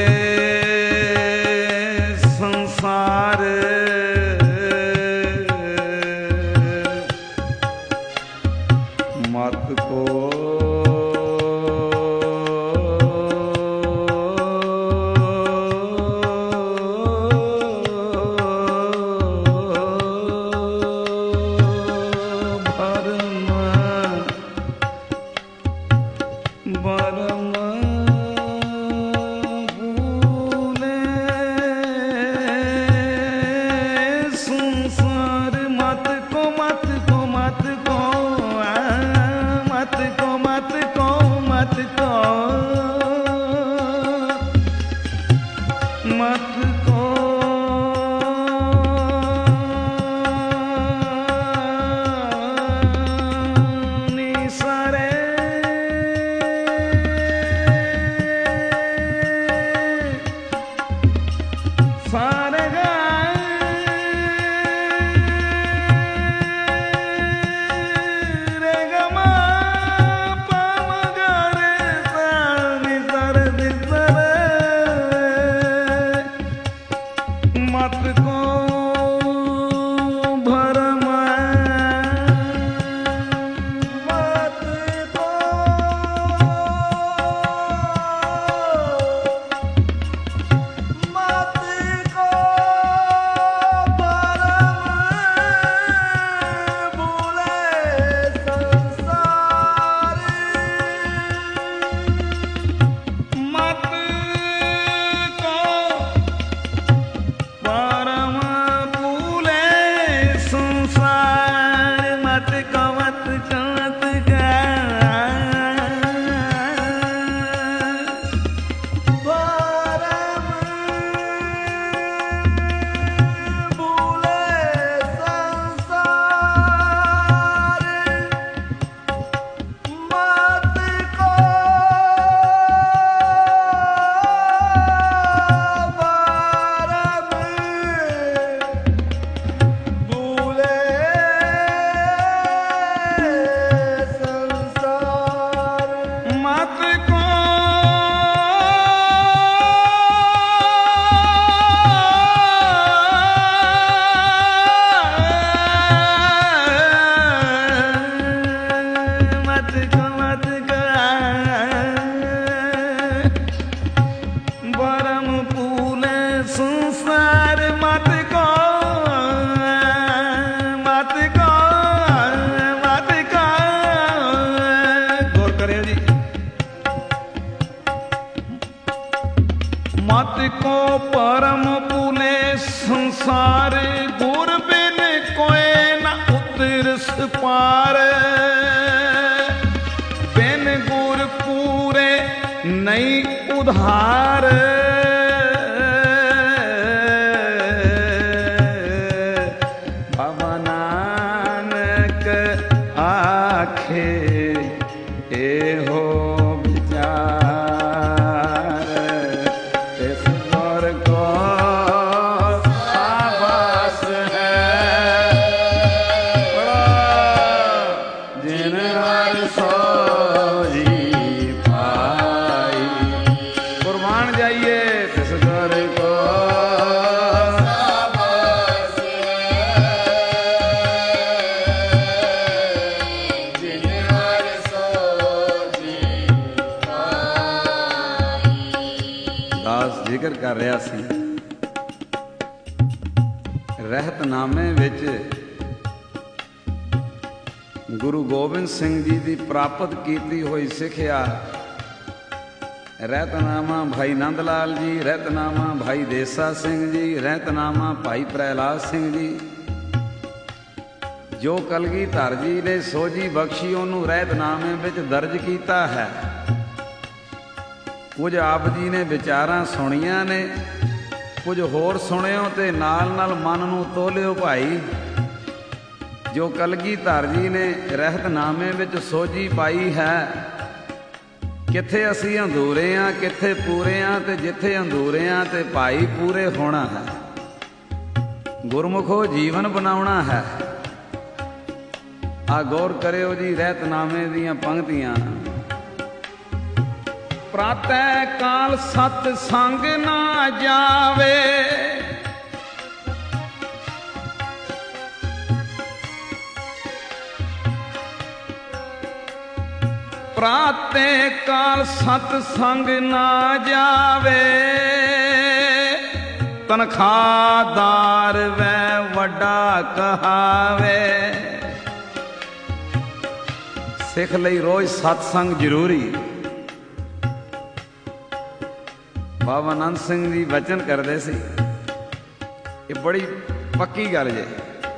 संसार मत पार, बिन गुर पूरे नहीं उधार। बाबा नानक आखे एहो विचार, इस गुर को आवास है जिन हर सोई पाई। कुर्बान जाइए इस गुर को ਜ਼ਿਕਰ ਕਰ ਰਿਹਾ ਸੀ। ਰਹਿਤਨਾਮੇ ਵਿੱਚ ਗੁਰੂ ਗੋਬਿੰਦ ਸਿੰਘ ਜੀ ਦੀ ਪ੍ਰਾਪਤ ਕੀਤੀ ਹੋਈ ਸਿੱਖਿਆ, ਰਹਿਤਨਾਮਾ ਭਾਈ ਨੰਦ ਲਾਲ ਜੀ, ਰਹਿਤਨਾਮਾ ਭਾਈ ਦੇਸਾ ਸਿੰਘ ਜੀ, ਰਹਿਤਨਾਮਾ ਭਾਈ ਪ੍ਰਹਿਲਾਦ ਸਿੰਘ ਜੀ, ਜੋ ਕਲਗੀਧਰ ਜੀ ਨੇ ਸੋਝੀ ਬਖਸ਼ੀ ਉਹਨੂੰ ਰਹਿਤਨਾਮੇ ਵਿੱਚ ਦਰਜ ਕੀਤਾ ਹੈ। ਕੁਝ ਆਪ ਜੀ ਨੇ ਵਿਚਾਰਾਂ ਸੁਣੀਆਂ ਨੇ, ਕੁਝ ਹੋਰ ਸੁਣਿਓ ਤੇ ਨਾਲ ਨਾਲ ਮਨ ਨੂੰ ਤੋਲਿਓ ਭਾਈ। ਜੋ ਕਲਗੀਧਰ ਜੀ ਨੇ ਰਹਿਤਨਾਮੇ ਵਿੱਚ ਸੋਝੀ ਪਾਈ ਹੈ, ਕਿੱਥੇ ਅਸੀਂ ਅਧੂਰੇ ਹਾਂ, ਕਿੱਥੇ ਪੂਰੇ ਹਾਂ, ਤੇ ਜਿੱਥੇ ਅਧੂਰੇ ਹਾਂ ਤੇ ਭਾਈ ਪੂਰੇ ਹੋਣਾ ਹੈ। ਗੁਰਮੁਖੋ ਜੀਵਨ ਬਣਾਉਣਾ ਹੈ। ਆ ਗੌਰ ਕਰਿਓ ਜੀ ਰਹਿਤਨਾਮੇ ਦੀਆਂ ਪੰਕਤੀਆਂ। प्रातः काल सत संग ना जावे, प्रातः काल सत संग ना जावे, तनखादार वै वड्डा कहावे। सिख लई रोज सतसंग जरूरी। ਬਾਬਾ ਆਨੰਦ ਸਿੰਘ ਜੀ ਬਚਨ ਕਰਦੇ ਸੀ, ਇਹ ਬੜੀ ਪੱਕੀ ਗੱਲ ਜੇ।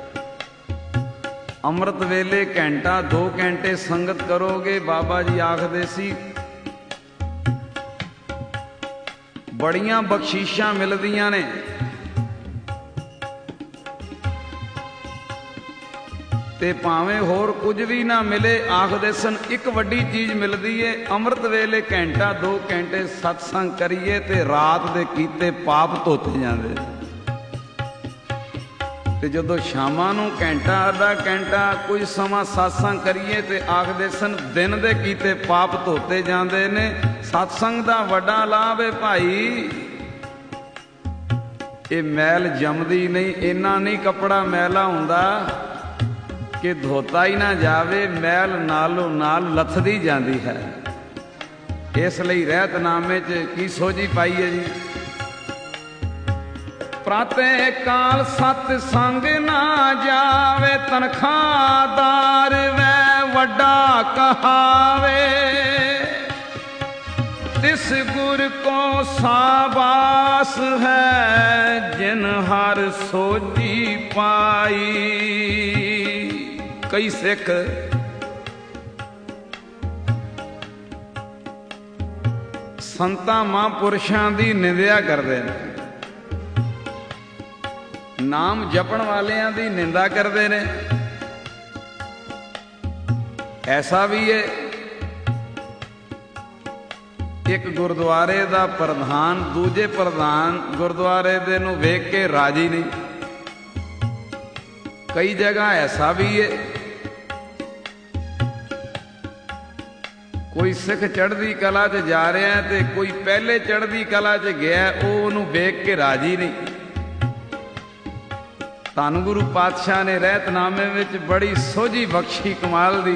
ਅੰਮ੍ਰਿਤ ਵੇਲੇ ਘੰਟਾ ਦੋ ਘੰਟੇ ਸੰਗਤ ਕਰੋਗੇ, ਬਾਬਾ ਜੀ ਆਖਦੇ ਸੀ ਬੜੀਆਂ ਬਖਸ਼ੀਸ਼ਾਂ ਮਿਲਦੀਆਂ ਨੇ। ਤੇ ਭਾਵੇਂ ਹੋਰ ਕੁਝ ਵੀ ਨਾ ਮਿਲੇ, ਆਖਦੇ ਸਨ ਇੱਕ ਵੱਡੀ ਚੀਜ਼ ਮਿਲਦੀ ਏ, ਅੰਮ੍ਰਿਤ ਵੇਲੇ ਘੰਟਾ ਦੋ ਘੰਟੇ ਸਤਸੰਗ ਕਰੀਏ ਤੇ ਰਾਤ ਦੇ ਕੀਤੇ ਪਾਪ ਧੋਤੇ ਜਾਂਦੇ। ਤੇ ਜਦੋਂ ਸ਼ਾਮਾਂ ਨੂੰ ਘੰਟਾ ਅੱਧਾ ਘੰਟਾ ਕੁਝ ਸਮਾਂ ਸਤਸੰਗ ਕਰੀਏ ਤੇ ਆਖਦੇ ਸਨ ਦਿਨ ਦੇ ਕੀਤੇ ਪਾਪ ਧੋਤੇ ਜਾਂਦੇ ਨੇ। ਸਤਸੰਗ ਦਾ ਵੱਡਾ ਲਾਭ ਏ ਭਾਈ, ਇਹ ਮੈਲ ਜੰਮਦੀ ਨਹੀਂ, ਇੰਨਾ ਨਹੀਂ ਕੱਪੜਾ ਮੈਲਾ ਹੁੰਦਾ ਕਿ ਧੋਤਾ ਹੀ ਨਾ ਜਾਵੇ, ਮੈਲ ਨਾਲੋਂ ਨਾਲ ਲੱਥਦੀ ਜਾਂਦੀ ਹੈ। ਇਸ ਲਈ ਰਹਿਤਨਾਮੇ 'ਚ ਕੀ ਸੋਝੀ ਪਾਈ ਹੈ ਜੀ। प्रातः काल सतसंग ना जावे, तनखादार वै वड्डा कहावे। तिस गुर को साबास है जिन हर सोझी पाई। कई सिख संतां महापुरुषां दी निंदिया करदे ने, नाम जपण वालियां दी निंदा करदे ने। ऐसा भी है, एक गुरुद्वारे दा प्रधान दूजे प्रधान गुरुद्वारे दे नूं वेख के राजी नहीं। कई जगह ऐसा भी है, कोई सिख चढ़दी कला च जा रहा है ते कोई पहले चढ़दी कला च गया, वो उहनूं वेख के राजी नहीं। धन गुरु पातशाह ने रहतनामे विच बड़ी सोझी बख्शी कमाल दी,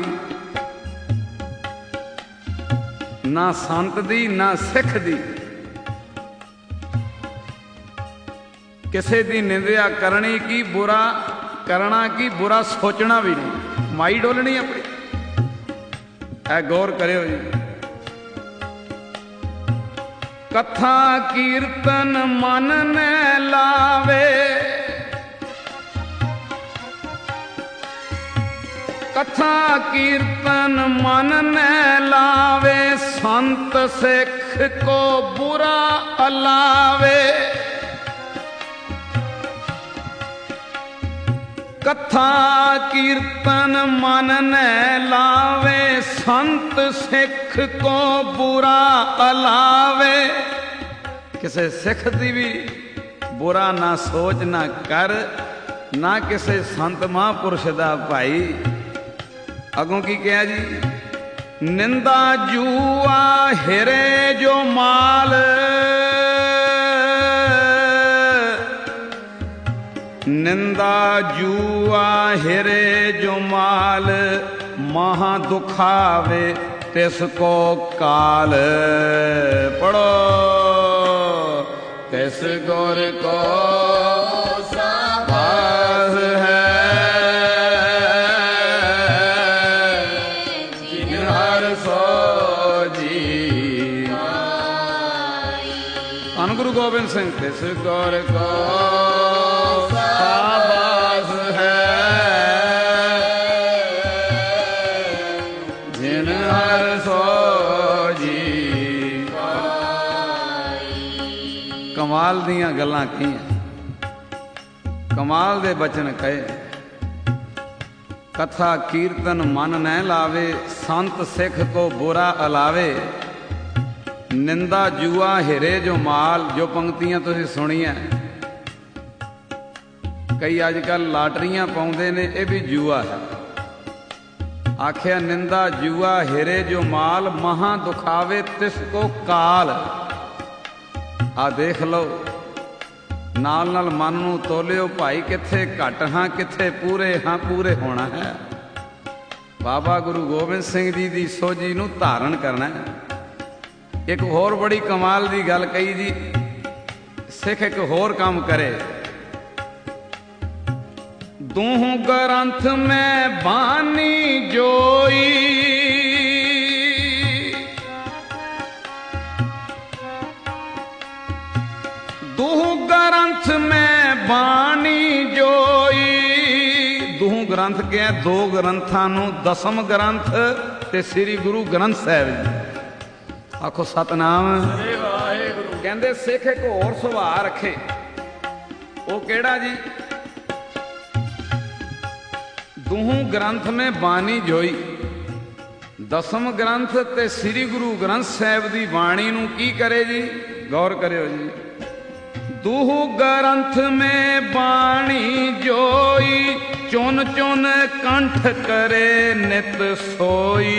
ना संत दी ना सिख दी। किसी दी निंदिया करनी की, बुरा करना की, बुरा सोचना भी नहीं, माई डोलनी अपनी। ऐ गौर करियो जी। कथा कीर्तन मन ने लावे, कथा कीर्तन मन न लावे, संत सिख को बुरा अलावे। कथा कीर्तन मन न लावे, संत सिख को बुरा अलावे। किसे सिख दी भी बुरा ना सोच ना कर, ना किसे संत महापुरुष दा भाई। अगों की क्या जी, निंदा जुआ हिरे जो माल, निंदा जुआ हिरे जो माल, महा दुखावे तिसको काल। पढ़ो, तिस गुर को साबास है, जिन हर सो जी। धन गुरु गोबिंद सिंह, तिस गुर को साबास है, जिन हर सो जी। कमाल दियां गल्लां कीयां, कमाल दे बचन कहे। कथा कीर्तन मन न लावे, संत सिख को बुरा अलावे। निंदा जुआ हिरे जो माल, जो पंक्तियां तुसीं सुनियां। कई अजकल लाटरियां पाउंदे ने, यह भी जुआ है। आख्या निंदा जुआ हिरे जो माल, महा दुखावे तिसको काल। आ देख लो, नाल नाल मन नूं तोलियो भाई, किथे घट हाँ किथे पूरे हाँ, पूरे होना है। बाबा गुरु गोबिंद सिंह जी की सोझी नूं धारण करना है। एक होर बड़ी कमाल की गल कही जी, सिख एक होर काम करे। दूह ग्रंथ में बानी जोई, दूह ग्रंथ में बानी जोई। दूह ग्रंथ के दो ग्रंथां नूं दसम ग्रंथ ते श्री गुरु ग्रंथ साहिब जी। आखो सतनाम। कहंदे सिख एक होर सुभाअ रखे, वो केड़ा जी? दूह ग्रंथ में बानी जोई। दसम ग्रंथ ते श्री गुरु ग्रंथ साहिब दी बाणी नूं की करे जी? गौर करियो जी। दूह ग्रंथ में बाणी जोई, चुन चुन कंठ करे नित सोई।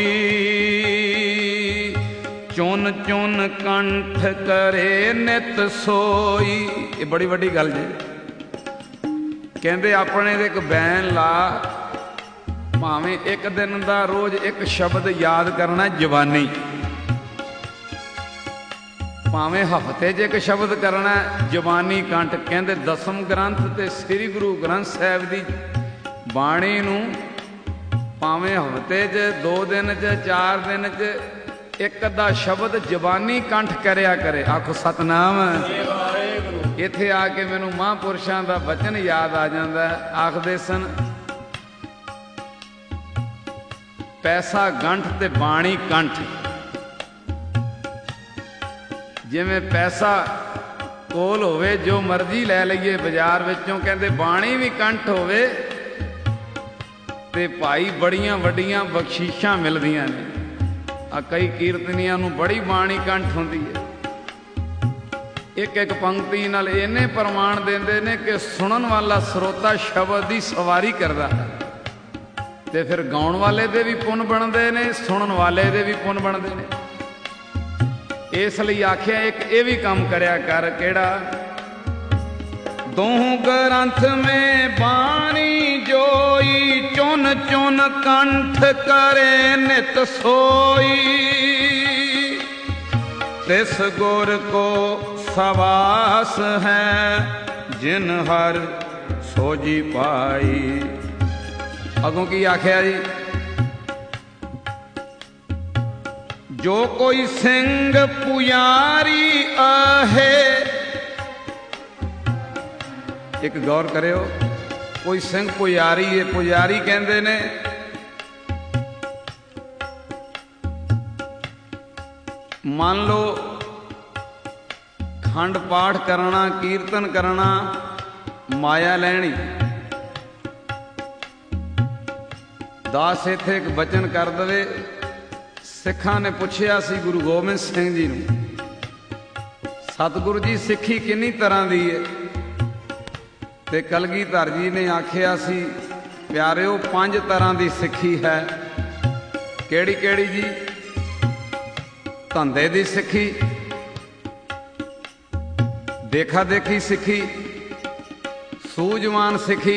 चुन चुन कंठ करे नित सोई। ये बड़ी वड्डी गल जी। कहंदे अपने एक बैन ला, भावें एक दिन का रोज एक शब्द याद करना जवानी, भावें हफ्ते च एक शब्द करना जवानी कंठ। कहंदे दसम ग्रंथ ते श्री गुरु ग्रंथ साहिब की बाणी नूं भावें हफ्ते च, दो दिन च, चार दिन च एक अद्धा शब्द जवानी कंठ करया करे। आखो सतनाम। इत्थे आके मैनूं महापुरुषां दा वचन याद आ जांदा। आखदे सन पैसा गंठ ते बाणी कंठ। जिवें पैसा कोल होवे जो मर्जी लै लईए बाजार विचों, कहंदे बाणी भी कंठ होवे ते भाई बड़ियां वड्डियां बख्शीशां मिलदियां ने। आ कई कीर्तनियां नूं बड़ी बाणी कंठ हुंदी है। एक एक पंक्ति नाल इन्ने प्रमाण देंदे ने कि सुनन वाला श्रोता शब्द की सवारी करदा है, ते फिर गाउण वाले दे भी पुन बनदे ने, सुनन वाले दे भी पुन बनदे ने। इसलिए आख्या एक ये भी काम करया कर। केड़ा? दूह ग्रंथ में बानी जोई, चुन चुन कंठ करे नित सोई। तिस गुर को सवास है, जिन हर सोजी पाई। अगों की आख्या जी? जो कोई सिंह पुजारी आहे। एक गौर करियो, कोई सिंह पुजारी है। पुजारी कहते ने ਮੰਨ ਲਓ ਖੰਡ ਪਾਠ ਕਰਨਾ, ਕੀਰਤਨ ਕਰਨਾ, ਮਾਇਆ ਲੈਣੀ। ਦਾਸ ਇੱਥੇ ਇੱਕ ਬਚਨ ਕਰ ਦਵੇ। ਸਿੱਖਾਂ ਨੇ ਪੁੱਛਿਆ ਸੀ ਗੁਰੂ ਗੋਬਿੰਦ ਸਿੰਘ ਜੀ ਨੂੰ, ਸਤਿਗੁਰੂ ਜੀ ਸਿੱਖੀ ਕਿੰਨੀ ਤਰ੍ਹਾਂ ਦੀ ਹੈ? ਤੇ ਕਲਗੀਧਰ ਜੀ ਨੇ ਆਖਿਆ ਸੀ, ਪਿਆਰਿਓ ਪੰਜ ਤਰ੍ਹਾਂ ਦੀ ਸਿੱਖੀ ਹੈ। ਕਿਹੜੀ ਕਿਹੜੀ ਜੀ? ਧੰਦੇ ਦੀ ਸਿੱਖੀ, ਦੇਖਾ ਦੇਖੀ ਸਿੱਖੀ, ਸੂਝਵਾਨ ਸਿੱਖੀ,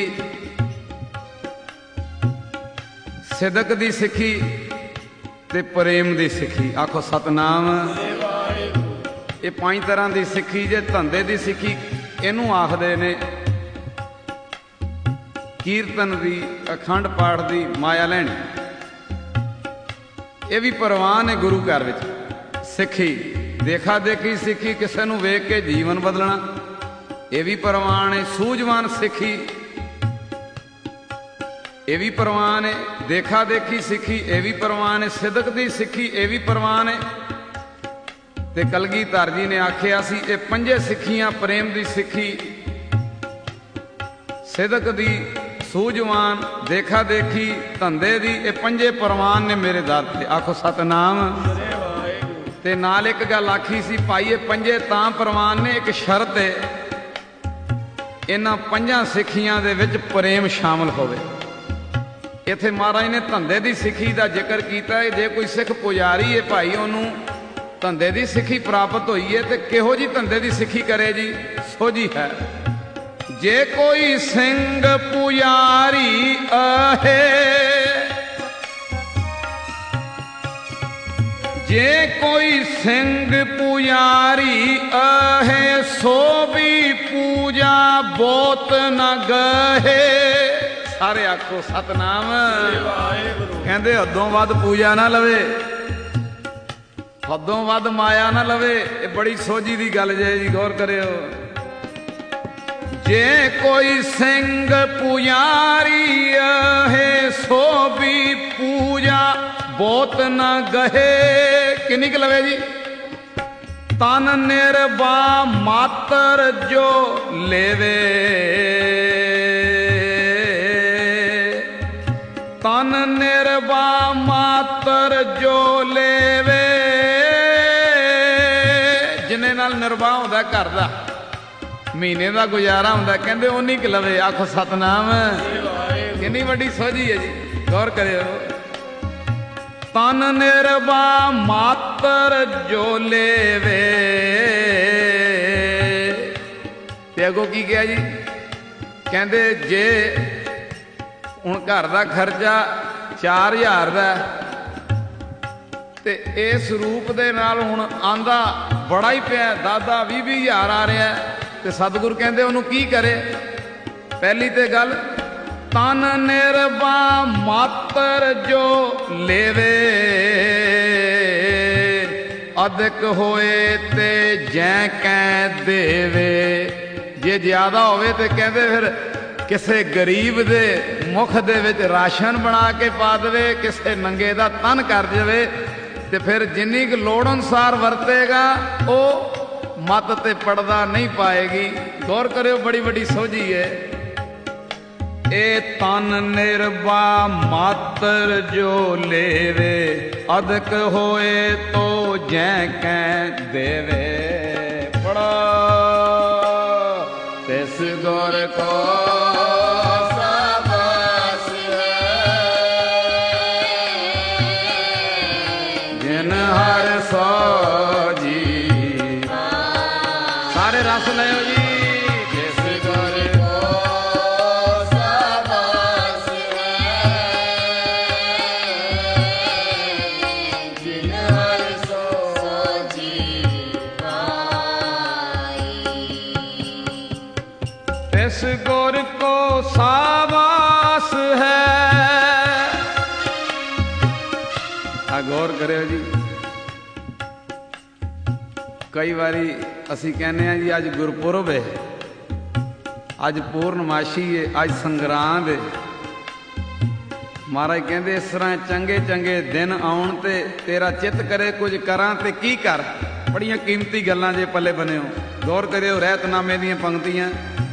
ਸਿਦਕ ਦੀ ਸਿੱਖੀ ਤੇ ਪ੍ਰੇਮ ਦੀ ਸਿੱਖੀ। ਆਖੋ ਸਤਨਾਮ। ਇਹ ਪੰਜ ਤਰ੍ਹਾਂ ਦੀ ਸਿੱਖੀ। ਜੇ ਧੰਦੇ ਦੀ ਸਿੱਖੀ ਇਹਨੂੰ ਆਖਦੇ ਨੇ, ਕੀਰਤਨ ਦੀ, ਅਖੰਡ ਪਾਠ ਦੀ, ਮਾਇਆ ਲੈਣੀ। ਇਹ ਵੀ ਪ੍ਰਵਾਨ ਹੈ ਗੁਰੂ ਘਰ ਵਿੱਚ ਸਿੱਖੀ। ਦੇਖਾ ਦੇਖੀ ਸਿੱਖੀ, ਕਿਸੇ ਨੂੰ ਵੇਖ ਕੇ ਜੀਵਨ ਬਦਲਣਾ, ਇਹ ਵੀ ਪ੍ਰਵਾਨ ਹੈ। ਸੂਝਵਾਨ ਸਿੱਖੀ, ਇਹ ਵੀ ਪ੍ਰਵਾਨ ਹੈ। ਦੇਖਾ ਦੇਖੀ ਸਿੱਖੀ, ਇਹ ਵੀ ਪ੍ਰਵਾਨ ਹੈ। ਸਿਦਕ ਦੀ ਸਿੱਖੀ, ਇਹ ਵੀ ਪ੍ਰਵਾਨ ਹੈ। ਤੇ ਕਲਗੀਧਰ ਜੀ ਨੇ ਆਖਿਆ ਸੀ, ਇਹ ਪੰਜੇ ਸਿੱਖੀਆਂ, ਪ੍ਰੇਮ ਦੀ ਸਿੱਖੀ, ਸਿਦਕ ਦੀ, ਸੂਝਵਾਨ, ਦੇਖਾ ਦੇਖੀ, ਧੰਦੇ ਦੀ, ਇਹ ਪੰਜੇ ਪ੍ਰਵਾਨ ਨੇ ਮੇਰੇ ਦਰ ਤੇ। ਆਖੋ ਸਤਨਾਮ। ਤੇ ਨਾਲ ਇੱਕ ਗੱਲ ਆਖੀ ਸੀ, ਭਾਈ ਇਹ ਪੰਜੇ ਤਾਂ ਪ੍ਰਵਾਨ ਨੇ, ਇੱਕ ਸ਼ਰਤ ਹੈ, ਇਹਨਾਂ ਪੰਜਾਂ ਸਿੱਖੀਆਂ ਦੇ ਵਿੱਚ ਪ੍ਰੇਮ ਸ਼ਾਮਲ ਹੋਵੇ। ਇੱਥੇ ਮਹਾਰਾਜ ਨੇ ਧੰਦੇ ਦੀ ਸਿੱਖੀ ਦਾ ਜ਼ਿਕਰ ਕੀਤਾ ਹੈ। ਜੇ ਕੋਈ ਸਿੱਖ ਪੁਜਾਰੀ ਹੈ ਭਾਈ, ਉਹਨੂੰ ਧੰਦੇ ਦੀ ਸਿੱਖੀ ਪ੍ਰਾਪਤ ਹੋਈ ਹੈ, ਤੇ ਕਿਹੋ ਜੀ ਧੰਦੇ ਦੀ ਸਿੱਖੀ ਕਰੇ ਜੀ? ਸੋਝੀ ਹੈ। ਜੇ ਕੋਈ ਸਿੰਘ ਪੁਜਾਰੀ ਆਹੇ, ਜੇ ਕੋਈ ਸਿੰਘ ਪੁਜਾਰੀ ਆਹੇ, ਸੋ ਵੀ ਪੂਜਾ ਬਹੁਤ ਨ ਗਹੇ। ਸਾਰੇ ਆਖੋ ਸਤਨਾਮ। ਕਹਿੰਦੇ ਹੱਦੋਂ ਵੱਧ ਪੂਜਾ ਨਾ ਲਵੇ, ਹੱਦੋਂ ਵੱਧ ਮਾਇਆ ਨਾ ਲਵੇ। ਇਹ ਬੜੀ ਸੋਝੀ ਦੀ ਗੱਲ ਜੇ ਜੀ, ਗੌਰ ਕਰਿਓ। ਜੇ ਕੋਈ ਸਿੰਘ ਪੁਜਾਰੀ ਆਹੇ, ਸੋ ਵੀ ਪੂਜਾ ਬਹੁਤ ਨਾ ਗਹੇ। ਕਿੰਨੀ ਕੁ ਲਵੇ ਜੀ? ਤਨ ਨਿਰਵਾ ਮਾਤਰ ਜੋ ਲੇਵੇ, ਤਨ ਨਿਰਵਾ ਮਾਤਰ ਜੋ ਲੇਵੇ। ਜਿੰਨੇ ਨਾਲ ਨਿਰਵਾਹ ਹੁੰਦਾ ਘਰ ਦਾ, ਮਹੀਨੇ ਦਾ ਗੁਜ਼ਾਰਾ ਹੁੰਦਾ, ਕਹਿੰਦੇ ਉਨੀ ਕੁ ਲਵੇ। ਆਖੋ ਸਤਨਾਮ। ਕਿੰਨੀ ਵੱਡੀ ਸੋਝੀ ਹੈ ਜੀ, ਗੌਰ ਕਰਿਓ। ਤਨ ਨਿਰਵਾ ਮਾਤਰ ਜੋ ਲੇਵੇ। ਤੇ ਅੱਗੋਂ ਕੀ ਕਿਹਾ ਜੀ? ਕਹਿੰਦੇ ਜੇ ਹੁਣ ਘਰ ਦਾ ਖਰਚਾ ਚਾਰ ਹਜ਼ਾਰ ਦਾ, ਤੇ ਇਸ ਰੂਪ ਦੇ ਨਾਲ ਹੁਣ ਆਂਦਾ ਬੜਾ ਹੀ ਪਿਆ, ਦਾਦਾ ਵੀਹ ਵੀਹ ਹਜ਼ਾਰ ਆ ਰਿਹਾ, ਤੇ ਸਤਿਗੁਰੂ ਕਹਿੰਦੇ ਉਹਨੂੰ ਕੀ ਕਰੇ? ਪਹਿਲੀ ਤੇ ਗੱਲ, ਤਨ ਨਿਰਵਾ ਮਾਤਰ ਜੋ ਲੇਵੇ, ਅਧਿਕ ਹੋਏ ਤੇ ਜੈ ਕੈ ਦੇਵੇ। ਜੇ ਜ਼ਿਆਦਾ ਹੋਵੇ ਤੇ ਕਹਿੰਦੇ ਫਿਰ ਕਿਸੇ ਗਰੀਬ ਦੇ ਮੁਖ ਦੇ ਵਿੱਚ ਰਾਸ਼ਨ ਬਣਾ ਕੇ ਪਾ ਦੇਵੇ, ਕਿਸੇ ਨੰਗੇ ਦਾ ਤਨ ਕਰ ਜਾਵੇ, ਤੇ ਫਿਰ ਜਿੰਨੀ ਕੁ ਲੋੜ ਅਨੁਸਾਰ ਵਰਤੇਗਾ ਉਹ ਮੱਤ ਤੇ ਪੜਦਾ ਨਹੀਂ ਪਾਏਗੀ। ਗੌਰ ਕਰਿਓ, ਬੜੀ ਵੱਡੀ ਸੋਝੀ ਹੈ ਇਹ। ਤਨ ਨਿਰਵਾ ਮਾਤਰ ਜੋ ਲੇਵੇ, ਅਧਿਕ ਹੋਏ ਤੋ ਜੈ ਕੈ ਦੇਵੇ। ਪੜੋ ਤਿਸ ਗੁਰ ਕੋ ਹਰ ਸੋਝੀ। ਸਾਰੇ ਰਸ ਲਿਓ ਜੀ। ਜਿਸ ਗੁਰ ਕੋ ਸਾਬਾਸ ਹੈ, ਜਿਨ ਹਰ ਸੋਝੀ ਪਾਈ। ਤਿਸ ਗੁਰ ਕੋ ਸਾਬਾਸ ਹੈ। ਆ ਗੌਰ ਕਰਿਓ ਜੀ। ਕਈ ਵਾਰੀ ਅਸੀਂ ਕਹਿੰਦੇ ਹਾਂ ਜੀ ਅੱਜ ਗੁਰਪੁਰਬ ਹੈ, ਅੱਜ ਪੂਰਨਮਾਸ਼ੀ ਹੈ, ਅੱਜ ਸੰਗਰਾਂਦ ਹੈ, ਮਹਾਰਾਜ ਕਹਿੰਦੇ ਇਸ ਤਰ੍ਹਾਂ ਚੰਗੇ ਚੰਗੇ ਦਿਨ ਆਉਣ ਤੇ ਤੇਰਾ ਚਿੱਤ ਕਰੇ ਕੁਝ ਕਰਾਂ ਤੇ ਕੀ ਕਰ। ਬੜੀਆਂ ਕੀਮਤੀ ਗੱਲਾਂ ਜੇ ਪੱਲੇ ਬੰਨਿਓ, ਗੌਰ ਕਰਿਓ। ਰਹਿਤਨਾਮੇ ਦੀਆਂ ਪੰਕਤੀਆਂ।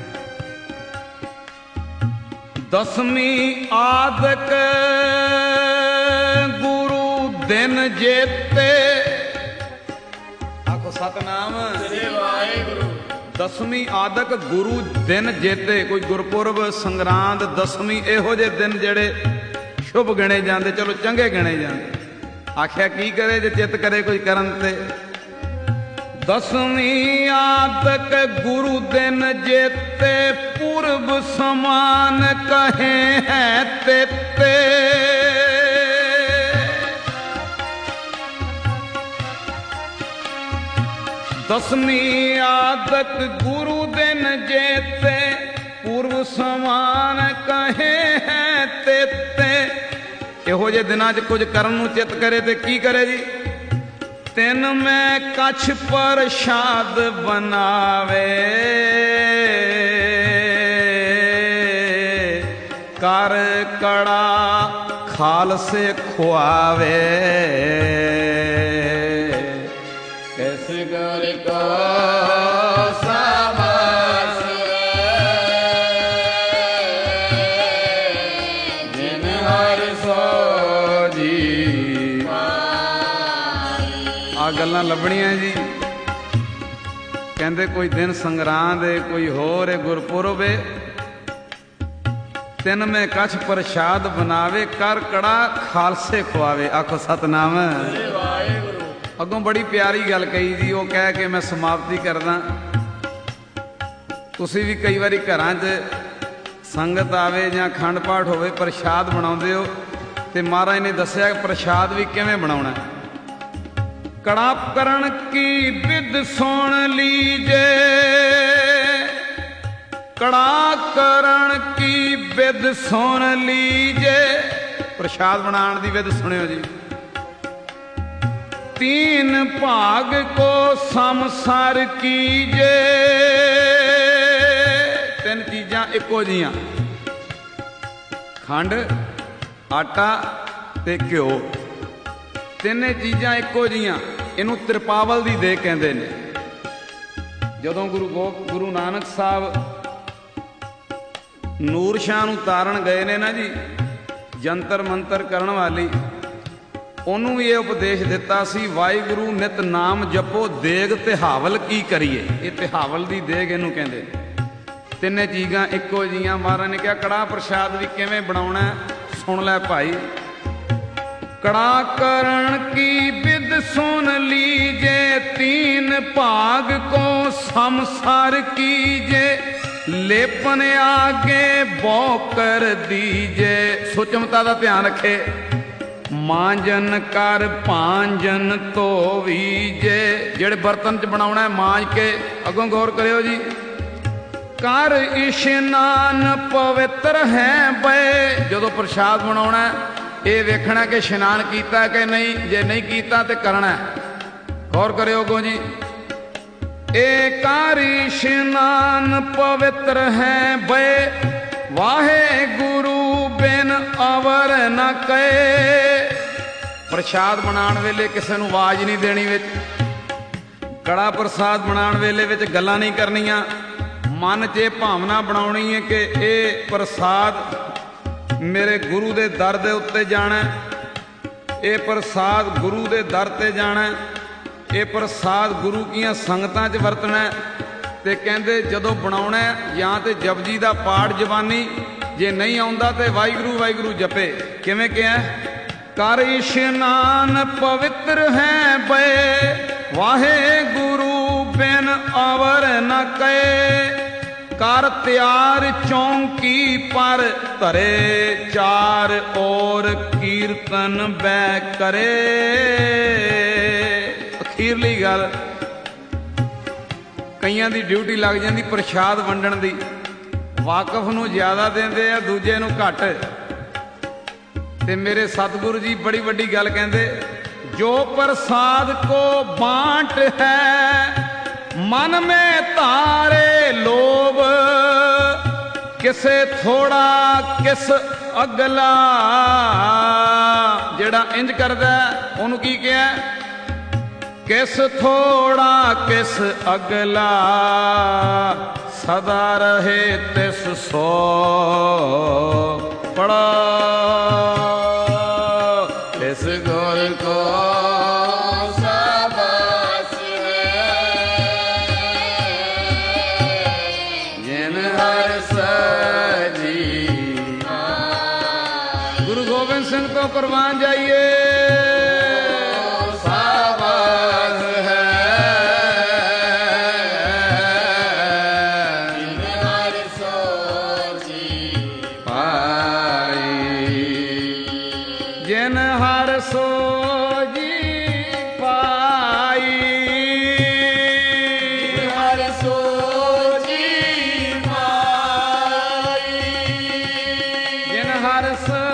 ਦਸਵੀਂ ਆਦਿਕ ਗੁਰੂ ਦਿਨ ਜੇਤੇ, ਆਖੋ ਸਤਨਾਮ ਸ੍ਰੀ ਵਾਹਿਗੁਰੂ। ਦਸਵੀਂ ਆਦਿਕ ਗੁਰੂ ਦਿਨ ਜੇਤੇ, ਕੋਈ ਗੁਰਪੁਰਬ, ਸੰਗਰਾਂਦ, ਦਸਵੀਂ, ਇਹੋ ਜਿਹੇ ਦਿਨ ਜਿਹੜੇ ਸ਼ੁਭ ਗਿਣੇ ਜਾਂਦੇ, ਚਲੋ ਚੰਗੇ ਗਿਣੇ ਜਾਂਦੇ। ਆਖਿਆ ਕੀ ਕਰੇ ਜੇ ਚਿੱਤ ਕਰੇ ਕੁਝ ਕਰਨ ਤੇ। ਦਸਵੀਂ ਆਦਿਕ ਗੁਰੂ ਦਿਨ ਜੇਤੇ, ਪੁਰਬ ਸਮਾਨ ਕਹੇ ਹੈ ਤੇਤੇ। ਦਸਵੀਂ ਆਦਿਕ ਗੁਰੂ ਦਿਨ ਜੇਤੇ, ਪੁਰਬ ਸਮਾਨ ਕਹੇ ਹੈ ਤੇਤੇ। ਇਹੋ ਜਿਹੇ ਦਿਨਾਂ 'ਚ ਕੁਝ ਕਰਨ ਨੂੰ ਚਿੱਤ ਕਰੇ ਤੇ ਕੀ ਕਰੇ ਜੀ। ਤਿੰਨ ਮੈਂ ਕਛ ਪ੍ਰਸ਼ਾਦ ਬਣਾਵੇ, ਕਰ ਕੜਾ ਖਾਲਸੇ ਖੁਆਵੇ। ਕਿਸ ਕਰ ਕੋ ਸਾਬਾਸ ਜਿਨ ਹਰਿ ਸੋ ਜੀ। ਆ ਗੱਲਾਂ ਲੱਭਣੀਆਂ ਜੀ। ਕਹਿੰਦੇ ਕੋਈ ਦਿਨ ਸੰਗਰਾਂਦ ਏ, ਕੋਈ ਹੋਰ ਏ, ਗੁਰਪੁਰਬ ਏ। ਤਿੰਨ ਮੈਂ ਕਛ ਪ੍ਰਸ਼ਾਦ ਬਣਾਵੇ, ਕਰ ਕੜਾ ਖਾਲਸੇ ਖਵਾਵੇ। ਆਖੋ ਸਤਨਾਮ। ਅੱਗੋਂ ਬੜੀ ਪਿਆਰੀ ਗੱਲ ਕਹੀ ਜੀ। ਉਹ ਕਹਿ ਕੇ ਮੈਂ ਸਮਾਪਤੀ ਕਰਦਾ। ਤੁਸੀਂ ਵੀ ਕਈ ਵਾਰੀ ਘਰਾਂ 'ਚ ਸੰਗਤ ਆਵੇ ਜਾਂ ਅਖੰਡ ਪਾਠ ਹੋਵੇ, ਪ੍ਰਸ਼ਾਦ ਬਣਾਉਂਦੇ ਹੋ, ਤੇ ਮਹਾਰਾਜ ਨੇ ਦੱਸਿਆ ਕਿ ਪ੍ਰਸ਼ਾਦ ਵੀ ਕਿਵੇਂ ਬਣਾਉਣਾ। ਕੜਾ ਕਰਨ ਕੀ ਵਿਦ ਸੁਣ ਲੀਜੇ, ਕੜਾ ਕਰਨ ਕੀ ਵਿਦ ਸੁਣ ਲੀਜੇ। ਪ੍ਰਸ਼ਾਦ ਬਣਾਉਣ ਦੀ ਵਿਦ ਸੁਣਿਓ ਜੀ। तीन भाग को समसार कीजे। तीन चीज़ां इको जियां, खंड, आटा ते घ्यो, तिने चीज़ां इको जियां। इनू त्रिपावल दी दे कहंदे ने। जदों गुरु गो गुरु नानक साहब नूर शाह नूं तारण गए ने ना जी, जंतर मंतर करन वाली, ਉਹਨੂੰ ਵੀ ਇਹ ਉਪਦੇਸ਼ ਦਿੱਤਾ ਸੀ, ਵਾਹਿਗੁਰੂ ਨਿਤ ਨਾਮ ਜਪੋ, ਦੇਗ ਤਿਹਾਵਲ ਕੀ ਕਰੀਏ। ਇਹ ਤਿਹਾਵਲ ਦੀ ਦੇਗ ਇਹਨੂੰ ਕਹਿੰਦੇ। ਤਿੰਨੇ ਚੀਜ਼ਾਂ ਇੱਕੋ ਜੀਆਂ। ਮਹਾਰਾਜ ਨੇ ਕਿਹਾ ਕੜਾਹ ਪ੍ਰਸ਼ਾਦ ਵੀ ਕਿਵੇਂ ਬਣਾਉਣਾ, ਸੁਣ ਲੈ ਭਾਈ। ਕੜਾ ਕਰਨ ਕੀ ਵਿਦ ਸੁਣ ਲੀਜੇ, तीन भाग को समसार कीजे, लेपन आगे बौकर दीजे। सुचमता का ध्यान रखे। मांजन कर भांजन धोवीजे। जेड़े बर्तन च बनाउणा है मांज के, अगों गौर करियो जी। कर इशनान पवित्र है बे। जदों प्रसाद बनाउणा है ये वेखना कि इशनान कीता कि नहीं, जे नहीं कीता तो करना है। गौर करियो अगों जी। ए कर इशनान पवित्र है बे, वाहे गुरु बिन अवर न कहे। प्रसाद बनाने वेले किसी नूं आवाज नहीं देनी, विच कड़ा प्रसाद बनाने वेले विच गल्लां नहीं करनियां। मन च भावना बनाउणी है कि ये प्रसाद मेरे गुरु दे दर दे उत्ते जाना, ये प्रसाद गुरु दे दर ते जाना, ये प्रसाद गुरु कीआं संगतां च वरतना। ते कहंदे जदों बनाउणा या तो जपजी दा पाठ जबानी, जे नहीं आउंदा ते वाहिगुरू वाहिगुरू जपे। किवें किहा? कर इशनान पवित्र है बे, वाहे गुरु बिन अवर न कहे। कर त्यार चौंकी पर धरे, चार ओर कीर्तन बै करे। अखीरली गल, कईयां दी ड्यूटी लग जाती प्रसाद वंडण दी। वाकफ नूं ज़्यादा देंदे आ, दूजे नूं घट। ते मेरे सतगुरु जी बड़ी वड्डी गल कहंदे, जो प्रसाद को बांट है मन में तारे लोभ, किसे थोड़ा किस ਅਗਲਾ ਜਿਹੜਾ ਇੰਜ ਕਰਦਾ ਉਹਨੂੰ ਕੀ ਕਿਹਾ? ਕਿਸ ਥੋੜਾ ਕਿਸ ਅਗਲਾ ਸਦਾ ਰਹੇ ਤਿਸ ਸੋ ਪੜਾ ਇਸ ਗੁਰ ਕੋ ਸਾਬਾਸ ਹੈ ਜਿਨ ਹਰ ਸਜੀ। ਗੁਰੂ ਗੋਬਿੰਦ ਸਿੰਘ ਤੋਂ ਕੁਰਬਾਨ ਜਾਈਏ। ਜਿਨ ਹਰ ਸੋਜੀ ਪਾਈ ਹਰ ਸੋਜੀ ਪਾਈ ਜਿਨ ਹਰ ਸ